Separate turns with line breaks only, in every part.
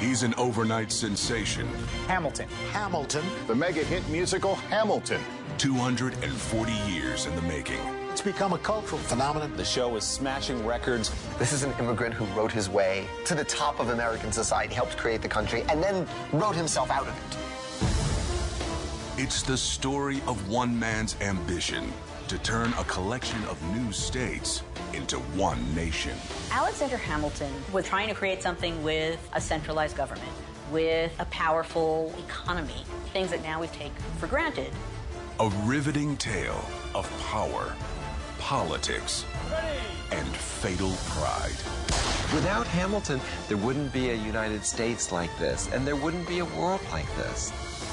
He's an overnight sensation.
Hamilton.
Hamilton, the mega hit musical Hamilton.
240 years in the making.
It's become a cultural phenomenon.
The show is smashing records.
This is an immigrant who wrote his way to the top of American society, helped create the country, and then wrote himself out of it.
It's the story of one man's ambition to turn a collection of new states into one nation.
Alexander Hamilton was trying to create something with a centralized government, with a powerful economy, things that now we take for granted.
A riveting tale of power, politics, and fatal pride.
Without Hamilton, there wouldn't be a United States like this, and there wouldn't be a world like this.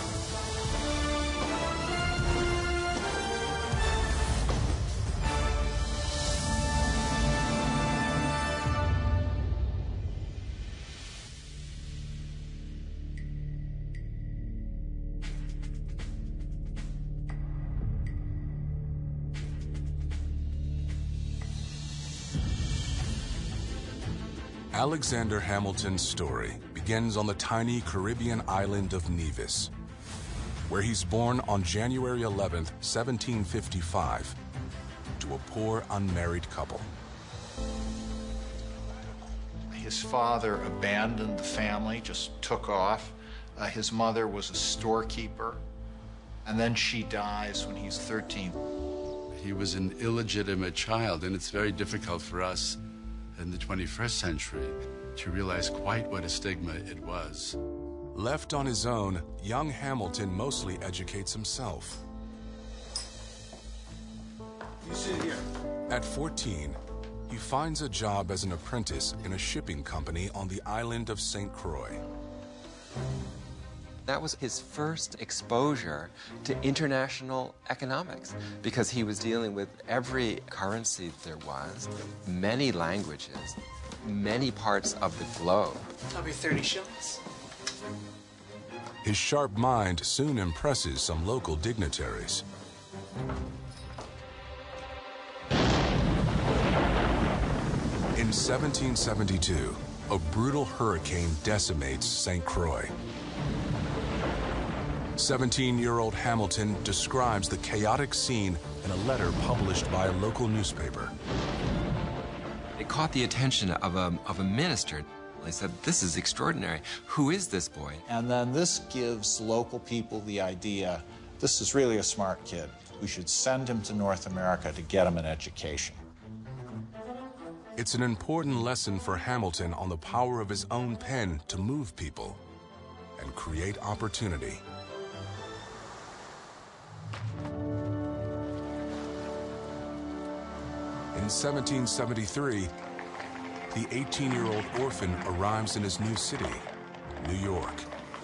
Alexander Hamilton's story begins on the tiny Caribbean island of Nevis, where he's born on January 11th, 1755, to a poor unmarried couple.
His father abandoned the family, just took off. His mother was a storekeeper, and then she dies when he's 13.
He was an illegitimate child, and it's very difficult for us in the 21st century to realize quite what a stigma it was.
Left on his own, young Hamilton mostly educates himself.
You sit here.
At 14, he finds a job as an apprentice in a shipping company on the island of St. Croix.
That was his first exposure to international economics because he was dealing with every currency there was, many languages, many parts of the globe.
I'll be 30 shillings.
His sharp mind soon impresses some local dignitaries. In 1772, a brutal hurricane decimates St. Croix. 17-year-old Hamilton describes the chaotic scene in a letter published by a local newspaper.
It caught the attention of a minister. He said, "This is extraordinary. Who is this boy?"
And then this gives local people the idea, this is really a smart kid. We should send him to North America to get him an education.
It's an important lesson for Hamilton on the power of his own pen to move people and create opportunity. In 1773, the 18-year-old orphan arrives in his new city, New York.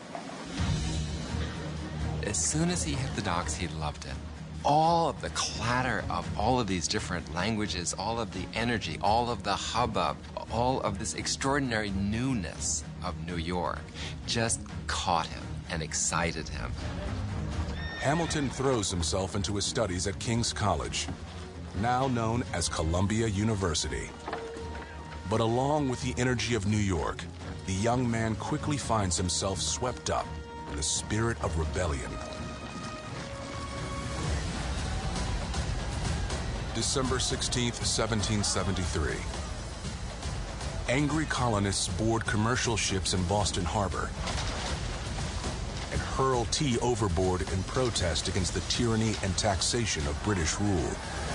As soon as he hit the docks, he loved it. All of the clatter of all of these different languages, all of the energy, all of the hubbub, all of this extraordinary newness of New York just caught him and excited him.
Hamilton throws himself into his studies at King's College, now known as Columbia University. But along with the energy of New York, the young man quickly finds himself swept up in the spirit of rebellion. December 16th, 1773. Angry colonists board commercial ships in Boston Harbor and hurl tea overboard in protest against the tyranny and taxation of British rule.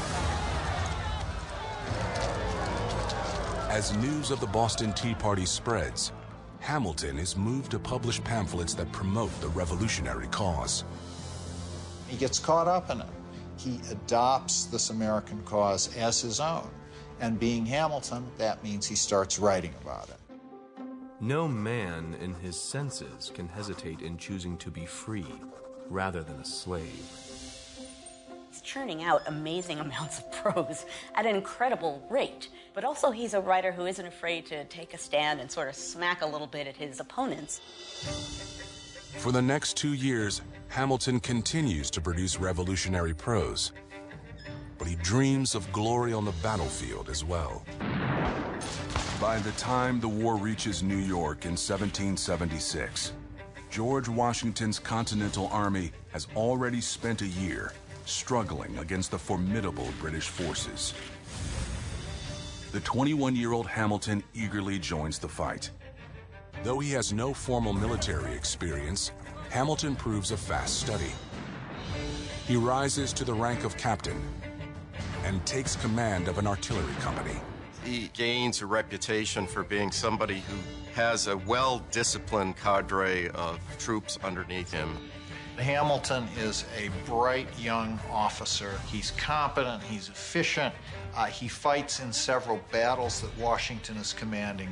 As news of the Boston Tea Party spreads, Hamilton is moved to publish pamphlets that promote the revolutionary cause.
He gets caught up in it. He adopts this American cause as his own. And being Hamilton, that means he starts writing about it.
No man in his senses can hesitate in choosing to be free rather than a slave.
He's churning out amazing amounts of prose at an incredible rate. But also he's a writer who isn't afraid to take a stand and sort of smack a little bit at his opponents.
For the next 2 years, Hamilton continues to produce revolutionary prose, but he dreams of glory on the battlefield as well. By the time the war reaches New York in 1776, George Washington's Continental Army has already spent a year struggling against the formidable British forces. The 21-year-old Hamilton eagerly joins the fight. Though he has no formal military experience, Hamilton proves a fast study. He rises to the rank of captain and takes command of an artillery company.
He gains a reputation for being somebody who has a well-disciplined cadre of troops underneath him.
Hamilton is a bright young officer. He's competent, he's efficient. He fights in several battles that Washington is commanding.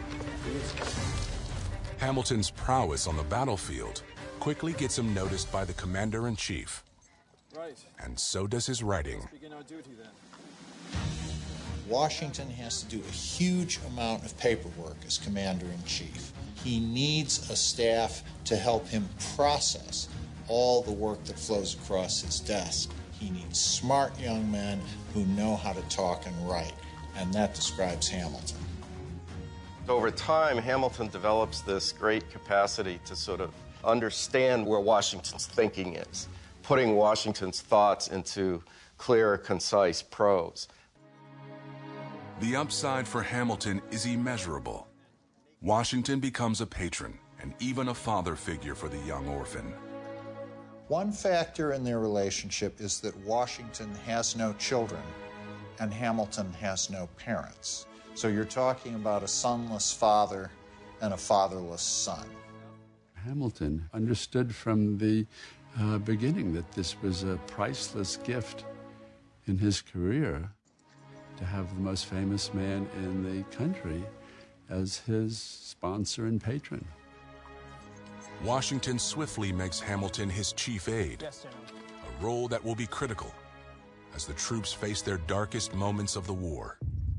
Hamilton's prowess on the battlefield quickly gets him noticed by the commander-in-chief.
Right.
And so does his writing.
Let's begin our duty then.
Washington has to do a huge amount of paperwork as commander-in-chief. He needs a staff to help him process all the work that flows across his desk. He needs smart young men who know how to talk and write, and that describes Hamilton.
Over time, Hamilton develops this great capacity to sort of understand where Washington's thinking is, putting Washington's thoughts into clear, concise prose.
The upside for Hamilton is immeasurable. Washington becomes a patron and even a father figure for the young orphan.
One factor in their relationship is that Washington has no children and Hamilton has no parents. So you're talking about a sonless father and a fatherless son.
Hamilton understood from the beginning that this was a priceless gift in his career to have the most famous man in the country as his sponsor and patron.
Washington swiftly makes Hamilton his chief aide, a role that will be critical as the troops face their darkest moments of the war.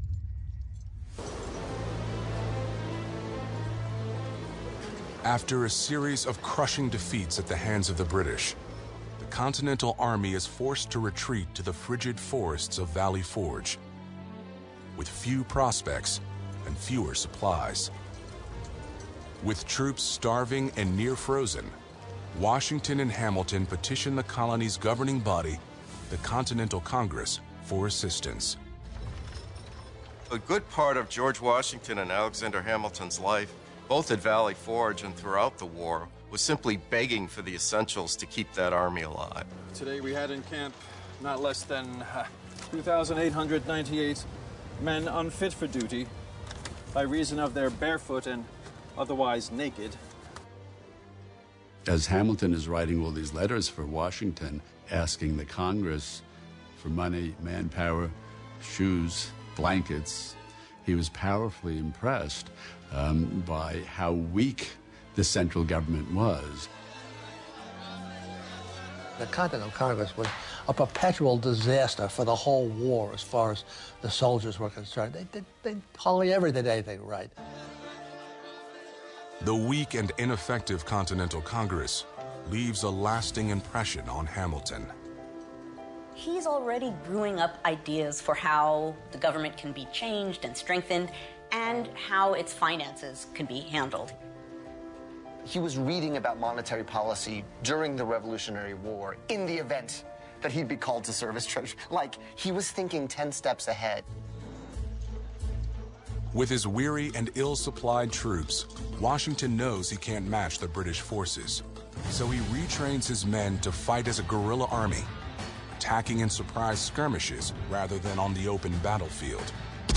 After a series of crushing defeats at the hands of the British, the Continental Army is forced to retreat to the frigid forests of Valley Forge, with few prospects and fewer supplies. With troops starving and near frozen, Washington and Hamilton petition the colony's governing body, the Continental Congress, for assistance.
A good part of George Washington and Alexander Hamilton's life, both at Valley Forge and throughout the war, was simply begging for the essentials to keep that army alive.
Today we had in camp not less than 2,898 men unfit for duty by reason of their barefoot and otherwise naked.
As Hamilton is writing all these letters for Washington, asking the Congress for money, manpower, shoes, blankets, he was powerfully impressed by how weak the central government was.
The Continental Congress was a perpetual disaster for the whole war as far as the soldiers were concerned. They hardly ever did anything right.
The weak and ineffective Continental Congress leaves a lasting impression on Hamilton.
He's already brewing up ideas for how the government can be changed and strengthened and how its finances can be handled.
He was reading about monetary policy during the Revolutionary War in the event that he'd be called to serve as treasurer. Like, he was thinking 10 steps ahead.
With his weary and ill-supplied troops, Washington knows he can't match the British forces. So he retrains his men to fight as a guerrilla army, attacking in surprise skirmishes rather than on the open battlefield.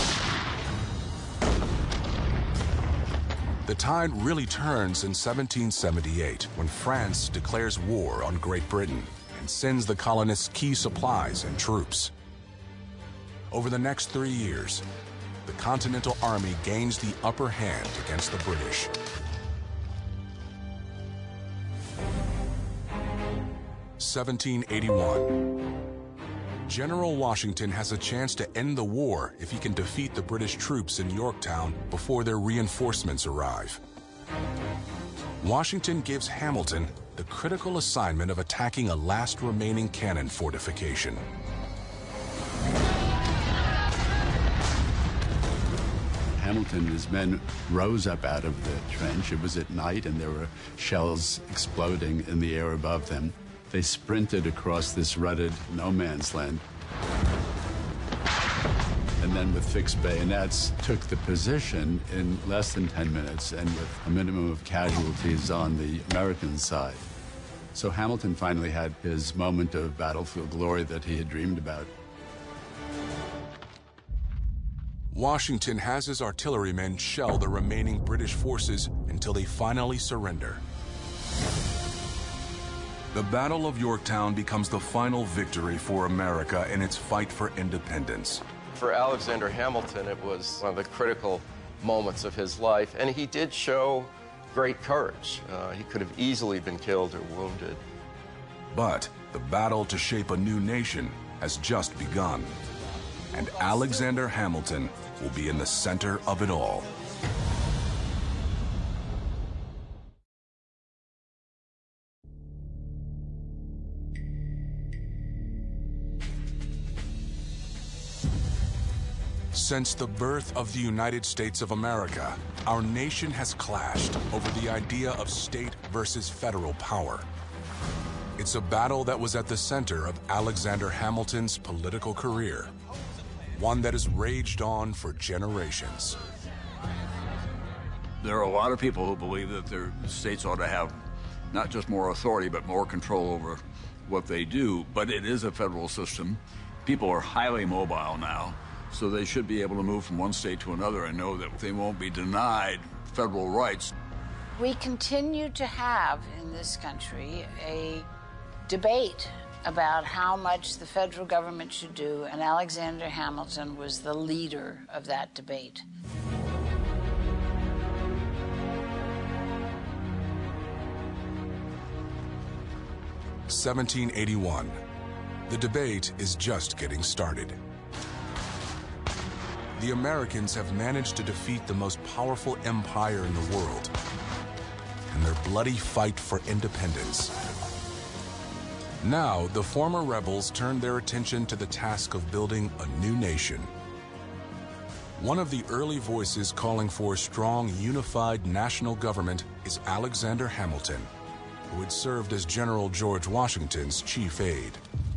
The tide really turns in 1778 when France declares war on Great Britain and sends the colonists key supplies and troops. Over the next 3 years, the Continental Army gains the upper hand against the British. (1781). General Washington has a chance to end the war if he can defeat the British troops in Yorktown before their reinforcements arrive. Washington gives Hamilton the critical assignment of attacking a last remaining cannon fortification.
Hamilton and his men rose up out of the trench. It was at night, and there were shells exploding in the air above them. They sprinted across this rutted no man's land, and then with fixed bayonets took the position in less than 10 minutes and with a minimum of casualties on the American side. So Hamilton finally had his moment of battlefield glory that he had dreamed about.
Washington has his artillerymen shell the remaining British forces until they finally surrender. The Battle of Yorktown becomes the final victory for America in its fight for independence.
For Alexander Hamilton, it was one of the critical moments of his life, and he did show great courage. He could have easily been killed or wounded.
But the battle to shape a new nation has just begun, and Alexander Hamilton will be in the center of it all. Since the birth of the United States of America, our nation has clashed over the idea of state versus federal power. It's a battle that was at the center of Alexander Hamilton's political career, one that has raged on for generations.
There are a lot of people who believe that their states ought to have not just more authority, but more control over what they do. But it is a federal system. People are highly mobile now, so they should be able to move from one state to another and know that they won't be denied federal rights.
We continue to have in this country a debate about how much the federal government should do, and Alexander Hamilton was the leader of that debate.
(1781). The debate is just getting started. The Americans have managed to defeat the most powerful empire in the world in their bloody fight for independence. Now, the former rebels turn their attention to the task of building a new nation. One of the early voices calling for a strong, unified national government is Alexander Hamilton, who had served as General George Washington's chief aide.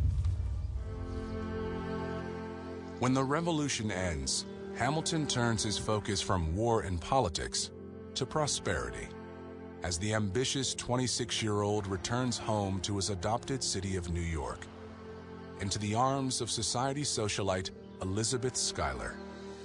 When the revolution ends, Hamilton turns his focus from war and politics to prosperity, as the ambitious 26-year-old returns home to his adopted city of New York, into the arms of society socialite Elizabeth Schuyler.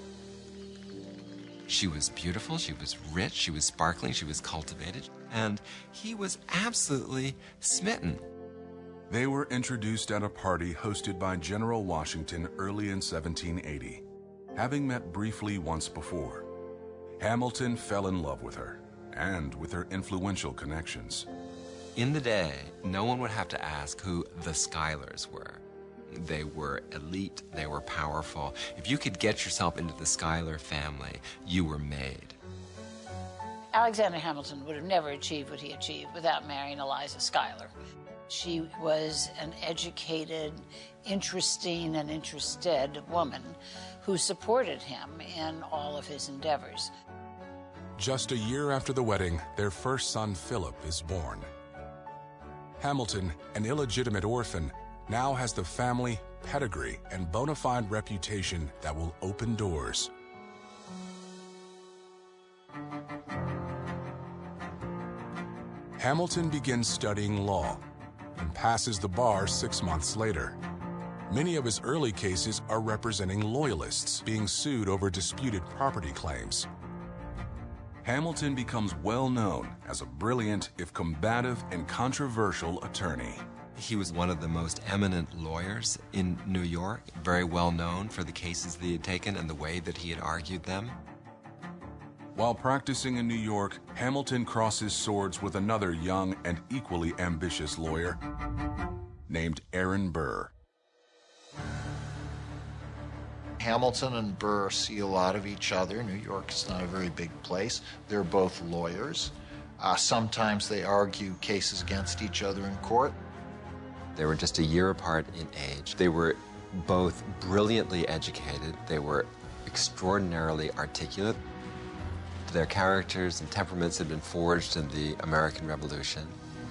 She was beautiful, she was rich, she was sparkling, she was cultivated, and he was absolutely smitten.
They were introduced at a party hosted by General Washington early in 1780, having met briefly once before. Hamilton fell in love with her, and with her influential connections.
In the day, no one would have to ask who the Schuylers were. They were elite, they were powerful. If you could get yourself into the Schuyler family, you were made.
Alexander Hamilton would have never achieved what he achieved without marrying Eliza Schuyler. She was an educated, interesting, and interested woman who supported him in all of his endeavors.
Just a year after the wedding, their first son, Philip, is born. Hamilton, an illegitimate orphan, now has the family, pedigree, and bona fide reputation that will open doors. Hamilton begins studying law and passes the bar 6 months later. Many of his early cases are representing loyalists being sued over disputed property claims. Hamilton becomes well known as a brilliant, if combative and controversial attorney.
He was one of the most eminent lawyers in New York, very well known for the cases that he had taken and the way that he had argued them.
While practicing in New York, Hamilton crosses swords with another young and equally ambitious lawyer named Aaron Burr.
Hamilton and Burr see a lot of each other. New York is not a very big place. They're both lawyers. Sometimes they argue cases against each other in court.
They were just a year apart in age. They were both brilliantly educated. They were extraordinarily articulate. Their characters and temperaments had been forged in the American Revolution.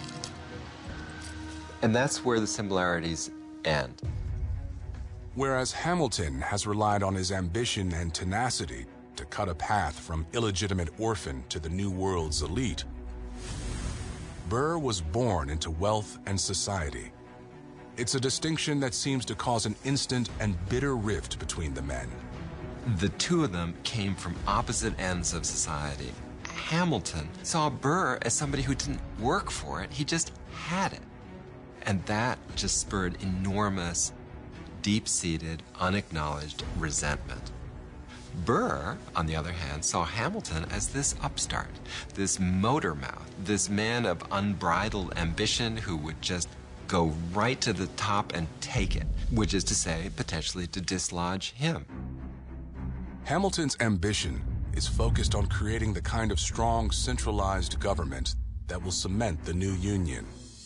And that's where the similarities end.
Whereas Hamilton has relied on his ambition and tenacity to cut a path from illegitimate orphan to the New World's elite, Burr was born into wealth and society. It's a distinction that seems to cause an instant and bitter rift between the men.
The two of them came from opposite ends of society. Hamilton saw Burr as somebody who didn't work for it, he just had it. And that just spurred enormous, deep-seated, unacknowledged resentment. Burr, on the other hand, saw Hamilton as this upstart, this motor mouth, this man of unbridled ambition who would just go right to the top and take it, which is to say, potentially to dislodge him.
Hamilton's ambition is focused on creating the kind of strong, centralized government that will cement the new Union.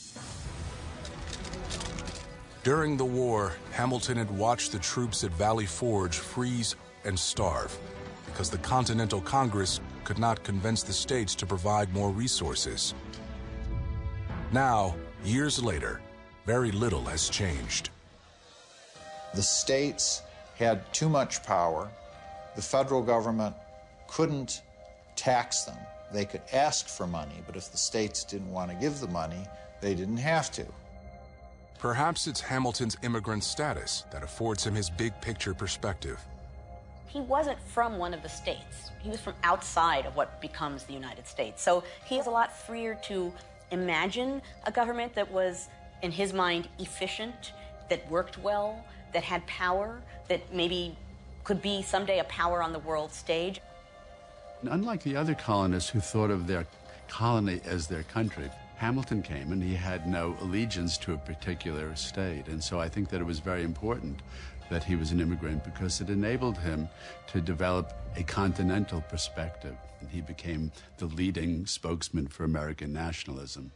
During the war, Hamilton had watched the troops at Valley Forge freeze and starve because the Continental Congress could not convince the states to provide more resources. Now, years later, very little has changed.
The states had too much power. The federal government couldn't tax them. They could ask for money, but if the states didn't want to give the money, they didn't have to.
Perhaps it's Hamilton's immigrant status that affords him his big-picture perspective.
He wasn't from one of the states. He was from outside of what becomes the United States. So he was a lot freer to imagine a government that was, in his mind, efficient, that worked well, that had power, that maybe could be someday a power on the world stage.
Unlike the other colonists who thought of their colony as their country, Hamilton came and he had no allegiance to a particular state. And so I think that it was very important that he was an immigrant because it enabled him to develop a continental perspective. And he became the leading spokesman for American nationalism.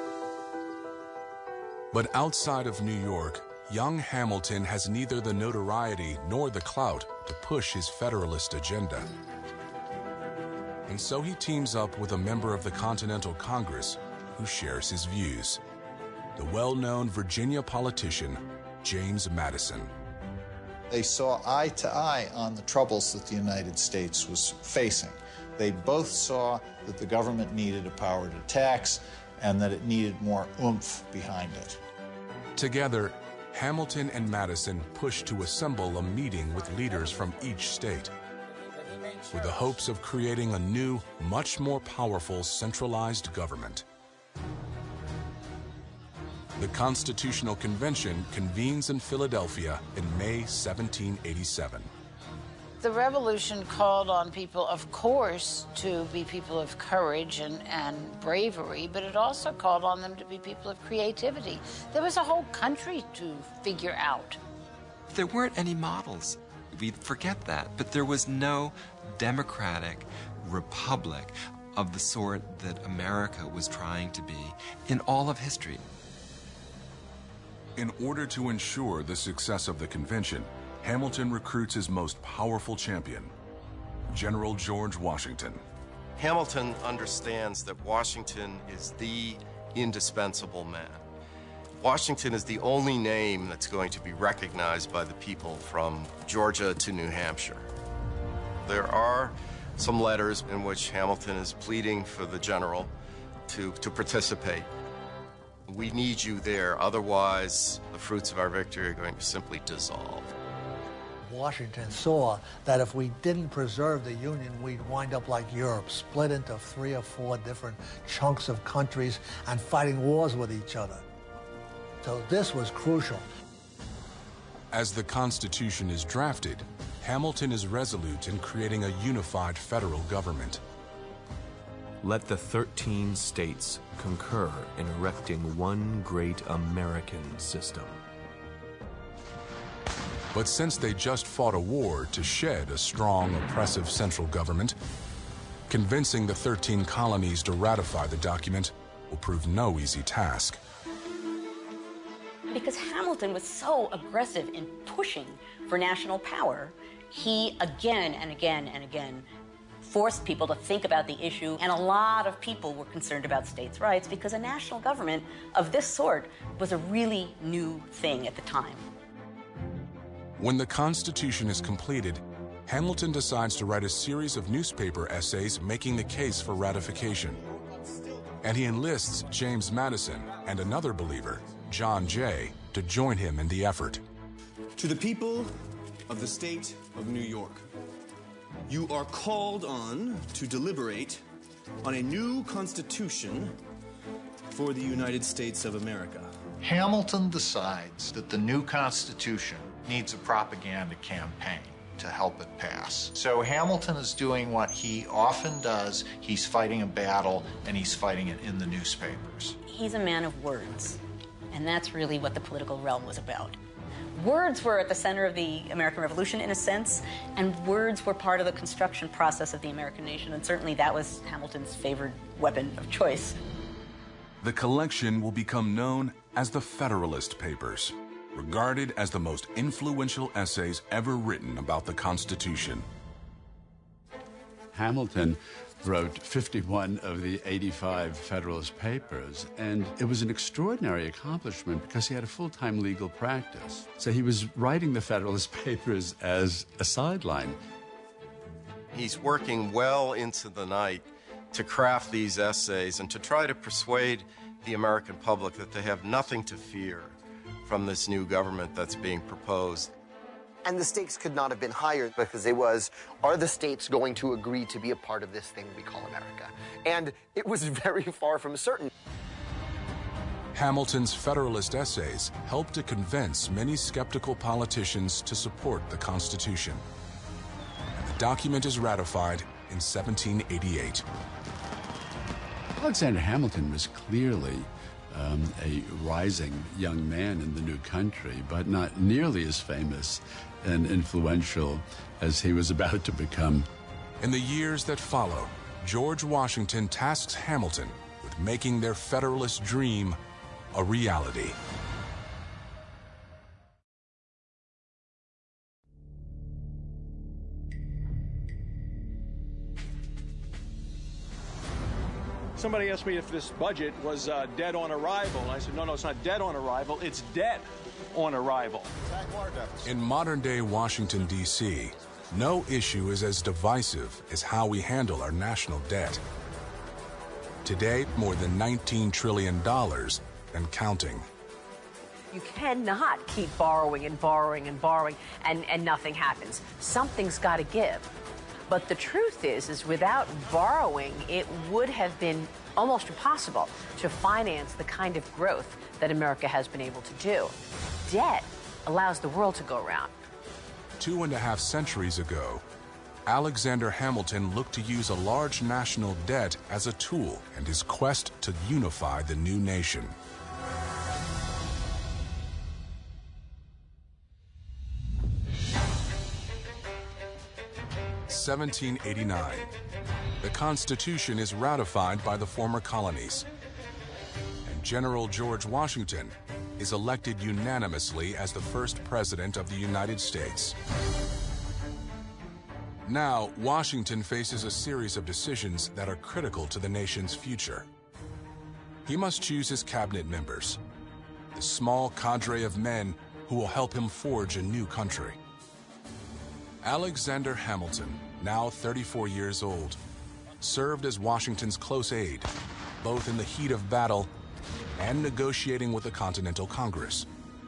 But outside of New York, young Hamilton has neither the notoriety nor the clout to push his Federalist agenda. And so he teams up with a member of the Continental Congress who shares his views, the well-known Virginia politician, James Madison.
They saw eye to eye on the troubles that the United States was facing. They both saw that the government needed a power to tax and that it needed more oomph behind it.
Together, Hamilton and Madison pushed to assemble a meeting with leaders from each state, with the hopes of creating a new, much more powerful centralized government. The Constitutional Convention convenes in Philadelphia in May 1787.
The revolution called on people, of course, to be people of courage and bravery, but it also called on them to be people of creativity. There was a whole country to figure out.
There weren't any models. We forget that. But there was no democratic republic of the sort that America was trying to be in all of history.
In order to ensure the success of the convention, Hamilton recruits his most powerful champion, General George Washington.
Hamilton understands that Washington is the indispensable man. Washington is the only name that's going to be recognized by the people from Georgia to New Hampshire. There are some letters in which Hamilton is pleading for the general to participate. We need you there, otherwise the fruits of our victory are going to simply dissolve.
Washington saw that if we didn't preserve the Union, we'd wind up like Europe, split into 3 or 4 different chunks of countries and fighting wars with each other. So this was crucial.
As the Constitution is drafted, Hamilton is resolute in creating a unified federal government.
Let the 13 states concur in erecting one great American system.
But since they just fought a war to shed a strong, oppressive central government, convincing the 13 colonies to ratify the document will prove no easy task.
Because Hamilton was so aggressive in pushing for national power, he again and again and again forced people to think about the issue, and a lot of people were concerned about states' rights because a national government of this sort was a really new thing at the time.
When the Constitution is completed, Hamilton decides to write a series of newspaper essays making the case for ratification. And he enlists James Madison and another believer, John Jay, to join him in the effort.
To the people of the state of New York, you are called on to deliberate on a new Constitution for the United States of America.
Hamilton decides that the new Constitution needs a propaganda campaign to help it pass. So Hamilton is doing what he often does. He's fighting a battle, and he's fighting it in the newspapers.
He's a man of words, and that's really what the political realm was about. Words were at the center of the American Revolution, in a sense, and words were part of the construction process of the American nation, and certainly that was Hamilton's favored weapon of choice.
The collection will become known as the Federalist Papers, regarded as the most influential essays ever written about the Constitution.
Hamilton wrote 51 of the 85 Federalist Papers, and it was an extraordinary accomplishment because he had a full-time legal practice. So he was writing the Federalist Papers as a sideline.
He's working well into the night to craft these essays and to try to persuade the American public that they have nothing to fear from this new government that's being proposed.
And the stakes could not have been higher because it was, are the states going to agree to be a part of this thing we call America? And it was very far from certain.
Hamilton's Federalist essays helped to convince many skeptical politicians to support the Constitution. And the document is ratified in 1788.
Alexander Hamilton was clearly a rising young man in the new country, but not nearly as famous and influential as he was about to become.
In the years that follow, George Washington tasks Hamilton with making their Federalist dream a reality.
Somebody asked me if this budget was dead on arrival, and I said, no, it's not dead on arrival, it's dead on arrival.
In modern-day Washington, D.C., no issue is as divisive as how we handle our national debt. Today, more than $19 trillion and counting.
You cannot keep borrowing and borrowing and borrowing, and nothing happens. Something's got to give. But the truth is without borrowing, it would have been almost impossible to finance the kind of growth that America has been able to do. Debt allows the world to go around.
2.5 centuries ago, Alexander Hamilton looked to use a large national debt as a tool in his quest to unify the new nation. (1789). The Constitution is ratified by the former colonies, and General George Washington is elected unanimously as the first president of the United States. Now, Washington faces a series of decisions that are critical to the nation's future. He must choose his cabinet members, the small cadre of men who will help him forge a new country. Alexander Hamilton, now 34 years old, served as Washington's close aide, both in the heat of battle and negotiating with the Continental Congress.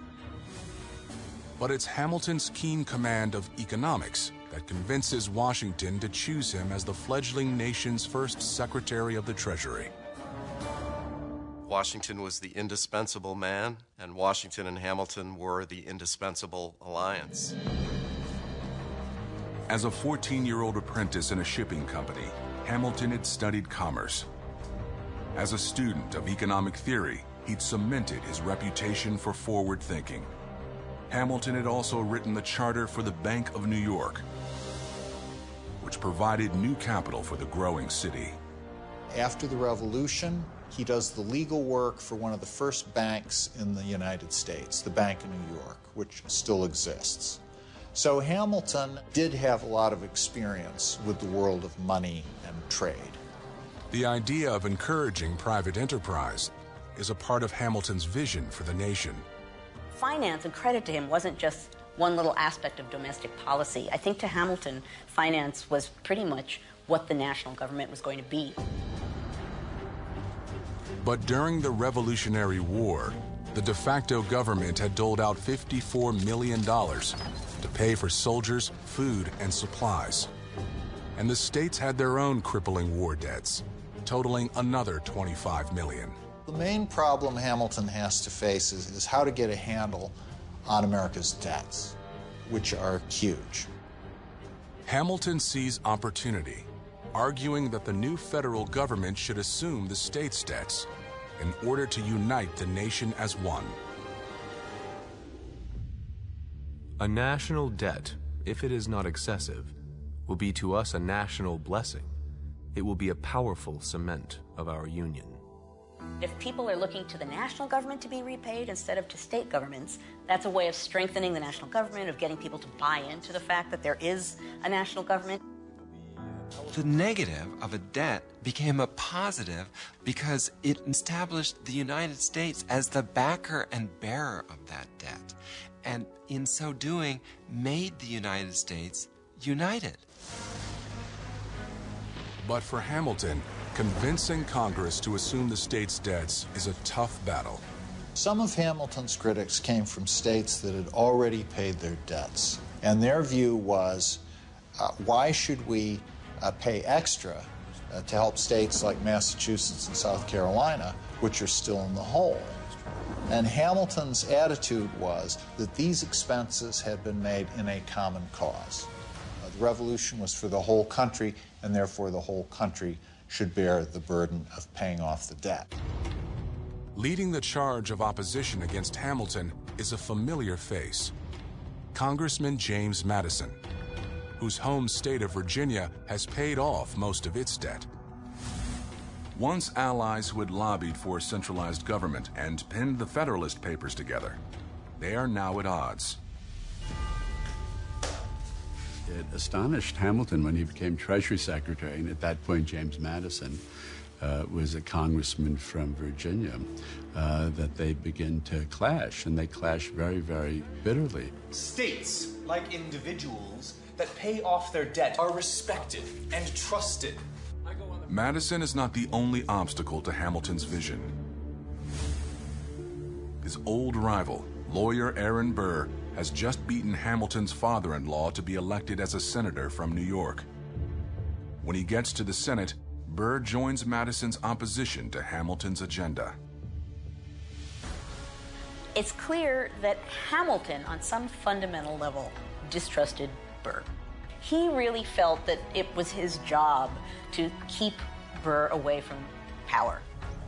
But it's Hamilton's keen command of economics that convinces Washington to choose him as the fledgling nation's first Secretary of the Treasury.
Washington was the indispensable man, and Washington and Hamilton were the indispensable alliance.
As a 14-year-old apprentice in a shipping company, Hamilton had studied commerce. As a student of economic theory, he'd cemented his reputation for forward thinking. Hamilton had also written the charter for the Bank of New York, which provided new capital for the growing city.
After the Revolution, he does the legal work for one of the first banks in the United States, the Bank of New York, which still exists. So Hamilton did have a lot of experience with the world of money and trade.
The idea of encouraging private enterprise is a part of Hamilton's vision for the nation.
Finance and credit to him wasn't just one little aspect of domestic policy. I think to Hamilton, finance was pretty much what the national government was going to be.
But during the Revolutionary War, the de facto government had doled out $54 million to pay for soldiers, food, and supplies. And the states had their own crippling war debts, totaling another $25 million.
The main problem Hamilton has to face is how to get a handle on America's debts, which are huge.
Hamilton sees opportunity, arguing that the new federal government should assume the states' debts in order to unite the nation as one.
A national debt, if it is not excessive, will be to us a national blessing. It will be a powerful cement of our union.
If people are looking to the national government to be repaid instead of to state governments, that's a way of strengthening the national government, of getting people to buy into the fact that there is a national government.
The negative of a debt became a positive because it established the United States as the backer and bearer of that debt, and in so doing made the United States united.
But for Hamilton, convincing Congress to assume the states' debts is a tough battle.
Some of Hamilton's critics came from states that had already paid their debts, and their view was, why should we pay extra to help states like Massachusetts and South Carolina, which are still in the hole? And Hamilton's attitude was that these expenses had been made in a common cause. The Revolution was for the whole country, and therefore the whole country should bear the burden of paying off the debt.
Leading the charge of opposition against Hamilton is a familiar face, Congressman James Madison, whose home state of Virginia has paid off most of its debt. Once allies who had lobbied for a centralized government and pinned the Federalist Papers together, they are now at odds.
It astonished Hamilton when he became Treasury Secretary, and at that point James Madison was a congressman from Virginia, that they begin to clash, and they clash very, very bitterly.
States, like individuals, that pay off their debt are respected and trusted.
Madison is not the only obstacle to Hamilton's vision. His old rival, lawyer Aaron Burr, has just beaten Hamilton's father-in-law to be elected as a senator from New York. When he gets to the Senate, Burr joins Madison's opposition to Hamilton's agenda.
It's clear that Hamilton, on some fundamental level, distrusted Burr. He really felt that it was his job to keep Burr away from power.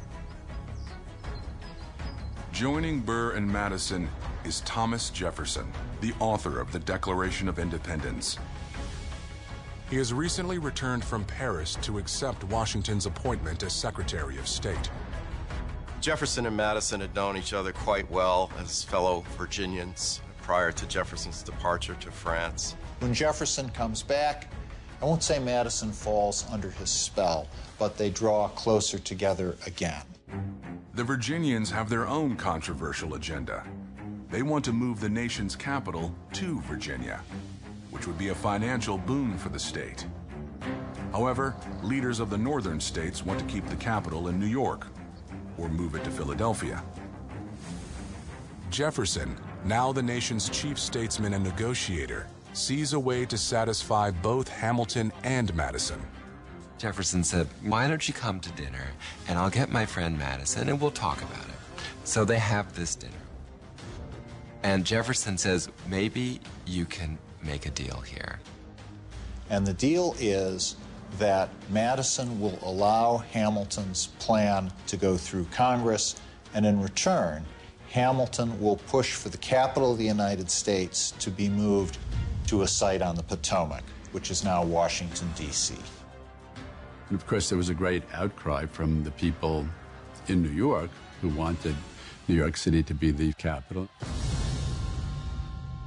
Joining Burr and Madison is Thomas Jefferson, the author of the Declaration of Independence. He has recently returned from Paris to accept Washington's appointment as Secretary of State.
Jefferson and Madison had known each other quite well as fellow Virginians prior to Jefferson's departure to France.
When Jefferson comes back, I won't say Madison falls under his spell, but they draw closer together again.
The Virginians have their own controversial agenda. They want to move the nation's capital to Virginia, which would be a financial boon for the state. However, leaders of the northern states want to keep the capital in New York, or move it to Philadelphia. Jefferson, now the nation's chief statesman and negotiator, sees a way to satisfy both Hamilton and Madison.
Jefferson said, why don't you come to dinner, and I'll get my friend Madison, and we'll talk about it. So they have this dinner. And Jefferson says, maybe you can make a deal here.
And the deal is that Madison will allow Hamilton's plan to go through Congress, and in return, Hamilton will push for the capital of the United States to be moved to a site on the Potomac, which is now Washington, D.C.
And of course, there was a great outcry from the people in New York who wanted New York City to be the capital.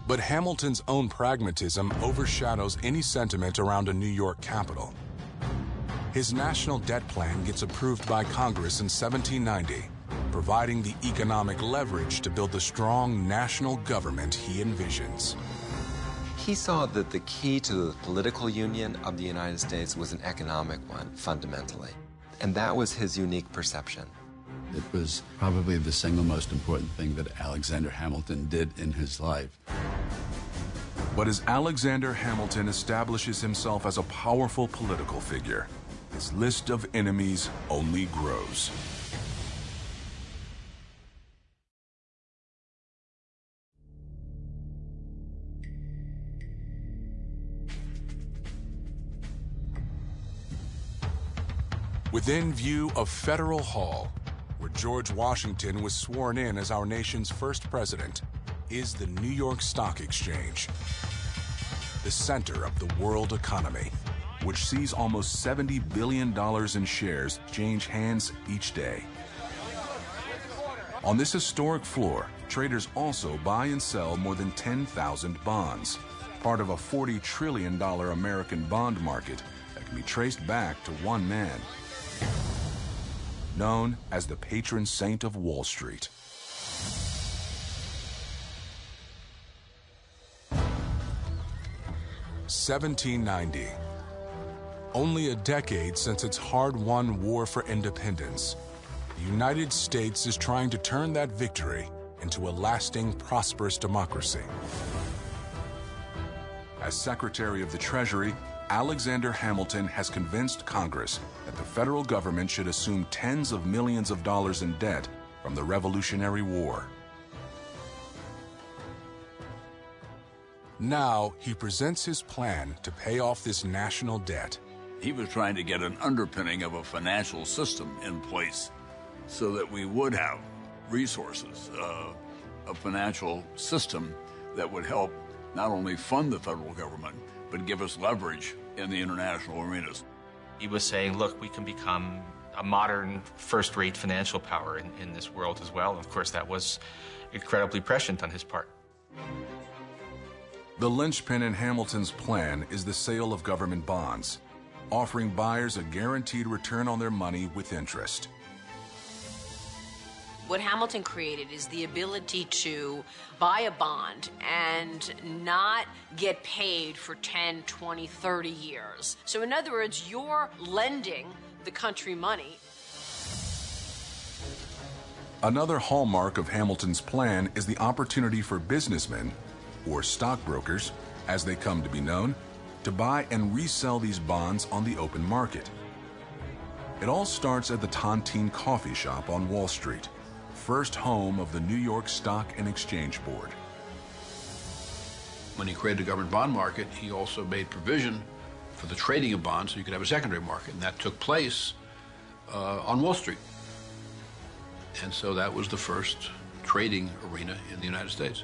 But Hamilton's own pragmatism overshadows any sentiment around a New York capital. His national debt plan gets approved by Congress in 1790, providing the economic leverage to build the strong national government he envisions.
He saw that the key to the political union of the United States was an economic one, fundamentally. And that was his unique perception.
It was probably the single most important thing that Alexander Hamilton did in his life.
But as Alexander Hamilton establishes himself as a powerful political figure, his list of enemies only grows. Within view of Federal Hall, where George Washington was sworn in as our nation's first president, is the New York Stock Exchange, the center of the world economy, which sees almost $70 billion in shares change hands each day. On this historic floor, traders also buy and sell more than 10,000 bonds, part of a $40 trillion American bond market that can be traced back to one man, known as the patron saint of Wall Street. (1790). Only a decade since its hard-won war for independence, the United States is trying to turn that victory into a lasting, prosperous democracy. As Secretary of the Treasury, Alexander Hamilton has convinced Congress that the federal government should assume tens of millions of dollars in debt from the Revolutionary War. Now, he presents his plan to pay off this national debt.
He was trying to get an underpinning of a financial system in place so that we would have resources, a financial system that would help not only fund the federal government, but give us leverage in the international arenas.
He was saying, look, we can become a modern first-rate financial power in this world as well. Of course, that was incredibly prescient on his part.
The linchpin in Hamilton's plan is the sale of government bonds, offering buyers a guaranteed return on their money with interest.
What Hamilton created is the ability to buy a bond and not get paid for 10, 20, 30 years. So in other words, you're lending the country money.
Another hallmark of Hamilton's plan is the opportunity for businessmen, or stockbrokers, as they come to be known, to buy and resell these bonds on the open market. It all starts at the Tontine Coffee Shop on Wall Street, first home of the New York Stock and Exchange Board.
When he created the government bond market, he also made provision for the trading of bonds so you could have a secondary market, and that took place on Wall Street. And so that was the first trading arena in the United States.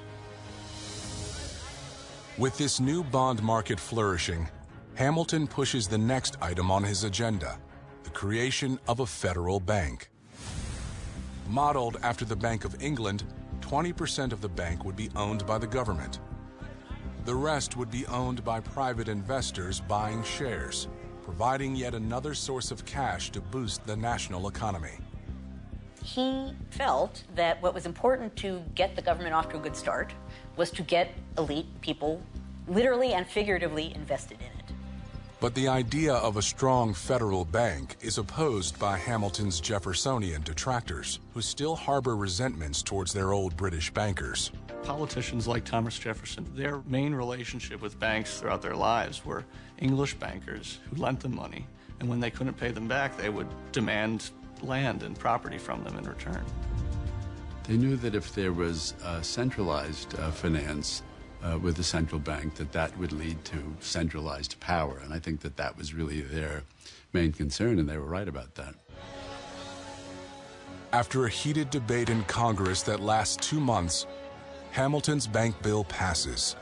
With this new bond market flourishing, Hamilton pushes the next item on his agenda, the creation of a federal bank. Modeled after the Bank of England, 20% of the bank would be owned by the government. The rest would be owned by private investors buying shares, providing yet another source of cash to boost the national economy.
He felt that what was important to get the government off to a good start was to get elite people literally and figuratively invested in it.
But the idea of a strong federal bank is opposed by Hamilton's Jeffersonian detractors, who still harbor resentments towards their old British bankers.
Politicians like Thomas Jefferson, their main relationship with banks throughout their lives were English bankers who lent them money, and when they couldn't pay them back, they would demand land and property from them in return.
They knew that if there was centralized finance with the central bank, that would lead to centralized power. And I think that was really their main concern, and they were right about that.
After a heated debate in Congress that lasts 2 months, Hamilton's bank bill passes.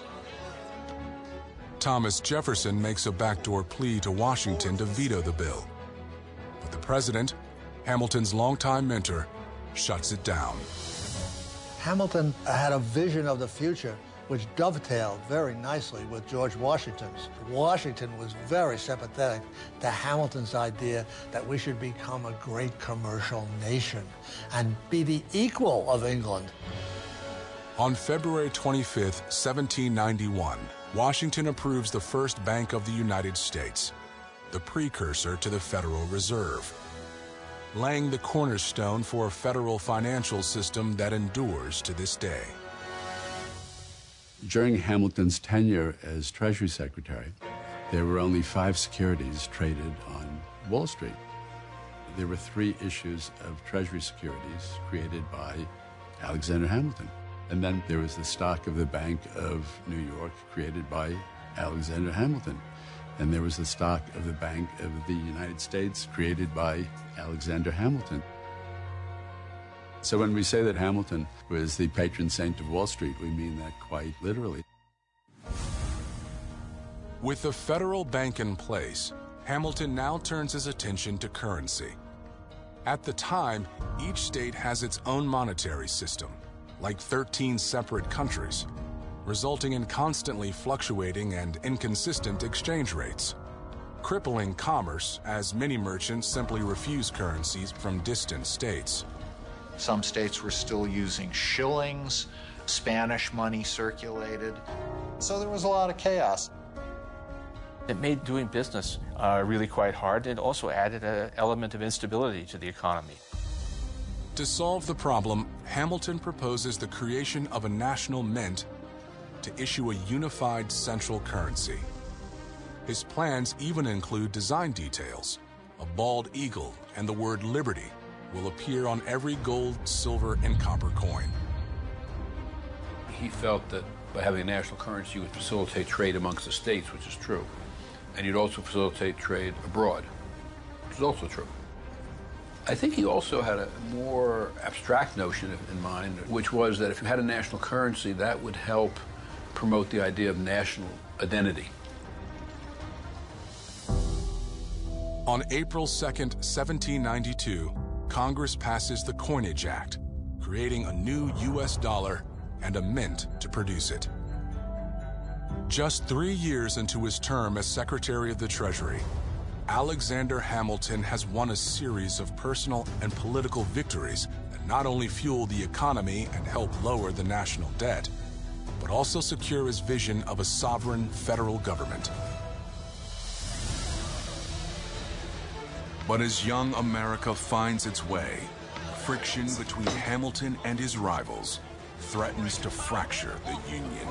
Thomas Jefferson makes a backdoor plea to Washington to veto the bill. But the president, Hamilton's longtime mentor, shuts it down.
Hamilton had a vision of the future which dovetailed very nicely with George Washington's. Washington was very sympathetic to Hamilton's idea that we should become a great commercial nation and be the equal of England.
On February 25, 1791, Washington approves the first Bank of the United States, the precursor to the Federal Reserve, laying the cornerstone for a federal financial system that endures to this day.
During Hamilton's tenure as Treasury Secretary, there were only 5 securities traded on Wall Street. There were 3 issues of Treasury securities created by Alexander Hamilton. And then there was the stock of the Bank of New York created by Alexander Hamilton. And there was the stock of the Bank of the United States created by Alexander Hamilton. So when we say that Hamilton was the patron saint of Wall Street, we mean that quite literally.
With the federal bank in place, Hamilton now turns his attention to currency. At the time, each state has its own monetary system, like 13 separate countries, resulting in constantly fluctuating and inconsistent exchange rates, crippling commerce as many merchants simply refuse currencies from distant states.
Some states were still using shillings, Spanish money circulated. So there was a lot of chaos.
It made doing business really quite hard. It also added an element of instability to the economy.
To solve the problem, Hamilton proposes the creation of a national mint to issue a unified central currency. His plans even include design details. A bald eagle and the word liberty will appear on every gold, silver, and copper coin.
He felt that by having a national currency, you would facilitate trade amongst the states, which is true. And you'd also facilitate trade abroad, which is also true. I think he also had a more abstract notion in mind, which was that if you had a national currency, that would help promote the idea of national identity.
On April 2nd, 1792, Congress passes the Coinage Act, creating a new U.S. dollar and a mint to produce it. Just 3 years into his term as Secretary of the Treasury, Alexander Hamilton has won a series of personal and political victories that not only fuel the economy and help lower the national debt, but also secure his vision of a sovereign federal government. But as young America finds its way, friction between Hamilton and his rivals threatens to fracture the Union.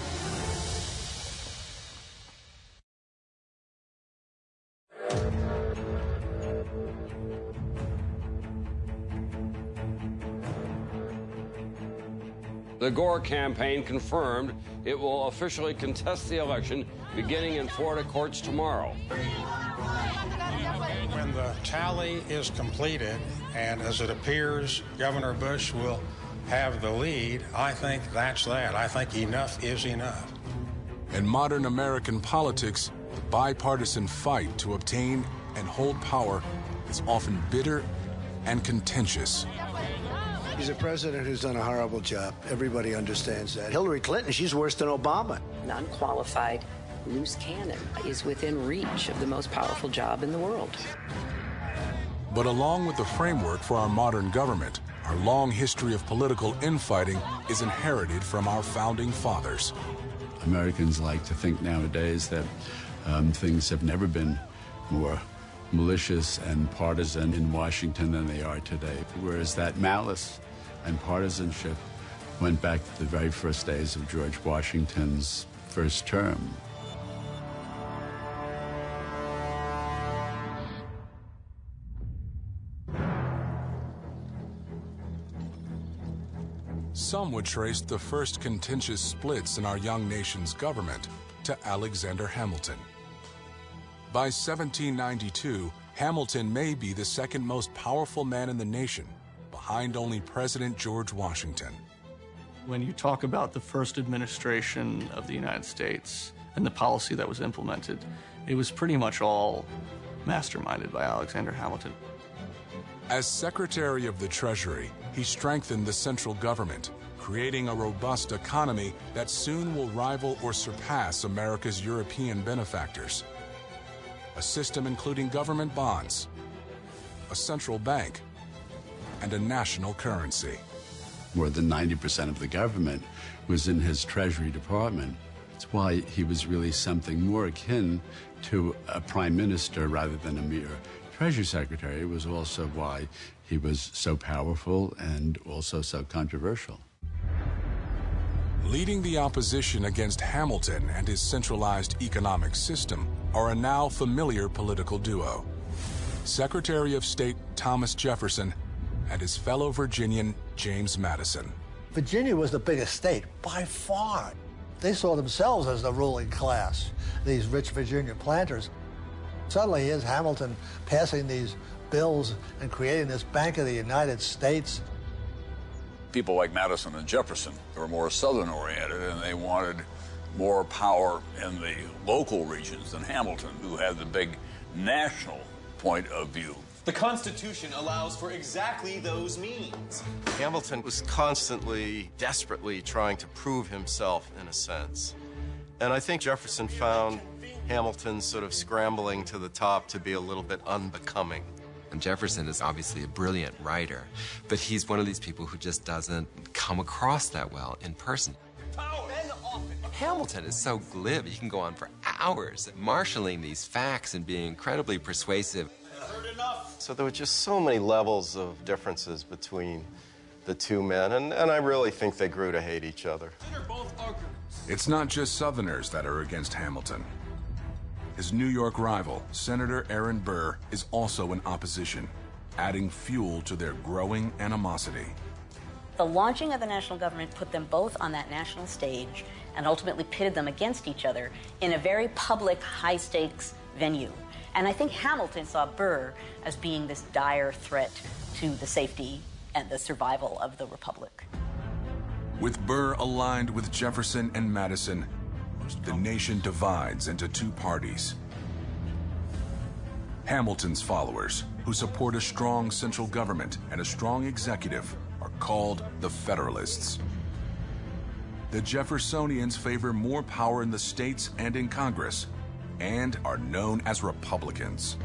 The Gore campaign confirmed it will officially contest the election beginning in Florida courts tomorrow.
When the tally is completed, and as it appears Governor Bush will have the lead, I think that's that. I think enough is enough.
In modern American politics, the bipartisan fight to obtain and hold power is often bitter and contentious.
He's a president who's done a horrible job. Everybody understands that. Hillary Clinton, she's worse than Obama.
An unqualified loose cannon is within reach of the most powerful job in the world.
But along with the framework for our modern government, our long history of political infighting is inherited from our founding fathers.
Americans like to think nowadays that things have never been more malicious and partisan in Washington than they are today, whereas that malice and partisanship went back to the very first days of George Washington's first term.
Some would trace the first contentious splits in our young nation's government to Alexander Hamilton. By 1792, Hamilton may be the second most powerful man in the nation, behind only President George Washington.
When you talk about the first administration of the United States and the policy that was implemented, it was pretty much all masterminded by Alexander Hamilton.
As Secretary of the Treasury, he strengthened the central government, creating a robust economy that soon will rival or surpass America's European benefactors. A system including government bonds, a central bank, and a national currency.
More than 90% of the government was in his Treasury Department. That's why he was really something more akin to a prime minister rather than a mere Treasury Secretary. It was also why he was so powerful and also so controversial.
Leading the opposition against Hamilton and his centralized economic system are a now familiar political duo. Secretary of State Thomas Jefferson and his fellow Virginian James Madison.
Virginia was the biggest state by far. They saw themselves as the ruling class, these rich Virginia planters. Suddenly here's Hamilton passing these bills and creating this Bank of the United States.
People like Madison and Jefferson were more Southern-oriented, and they wanted more power in the local regions than Hamilton, who had the big national point of view.
The Constitution allows for exactly those means.
Hamilton was constantly, desperately trying to prove himself, in a sense. And I think Jefferson found Hamilton's sort of scrambling to the top to be a little bit unbecoming.
And Jefferson is obviously a brilliant writer, but he's one of these people who just doesn't come across that well in person. Hamilton is so glib. He can go on for hours marshaling these facts and being incredibly persuasive.
So there were just so many levels of differences between the two men, and I really think they grew to hate each other.
It's not just Southerners that are against Hamilton. His New York rival, Senator Aaron Burr, is also in opposition, adding fuel to their growing animosity.
The launching of the national government put them both on that national stage and ultimately pitted them against each other in a very public, high-stakes venue. And I think Hamilton saw Burr as being this dire threat to the safety and the survival of the Republic.
With Burr aligned with Jefferson and Madison, the nation divides into two parties. Hamilton's followers, who support a strong central government and a strong executive, are called the Federalists. The Jeffersonians favor more power in the states and in Congress, and are known as Republicans.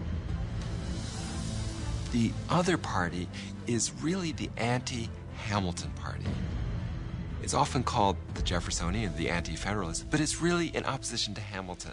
The other party is really the anti-Hamilton party. It's often called the Jeffersonian, the anti-Federalist, but it's really in opposition to Hamilton.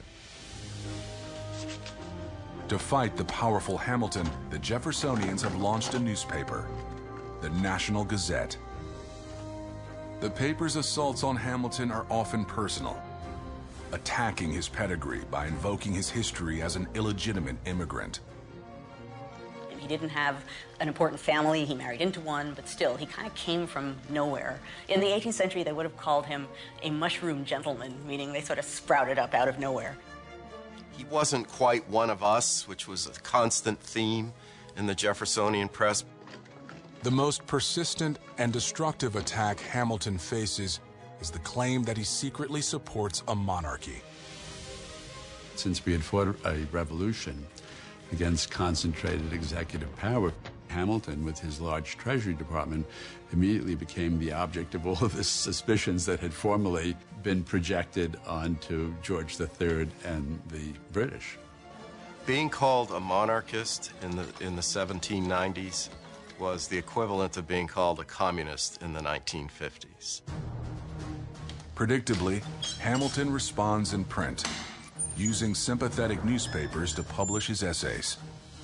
To fight the powerful Hamilton, the Jeffersonians have launched a newspaper, the National Gazette. The paper's assaults on Hamilton are often personal, attacking his pedigree by invoking his history as an illegitimate immigrant.
He didn't have an important family. He married into one, but still, he kind of came from nowhere. In the 18th century, they would have called him a mushroom gentleman, meaning they sort of sprouted up out of nowhere.
He wasn't quite one of us, which was a constant theme in the Jeffersonian press.
The most persistent and destructive attack Hamilton faces is the claim that he secretly supports a monarchy.
Since we had fought a revolution against concentrated executive power, Hamilton, with his large Treasury Department, immediately became the object of all of the suspicions that had formerly been projected onto George III and the British.
Being called a monarchist in the 1790s was the equivalent of being called a communist in the 1950s.
Predictably, Hamilton responds in print, using sympathetic newspapers to publish his essays.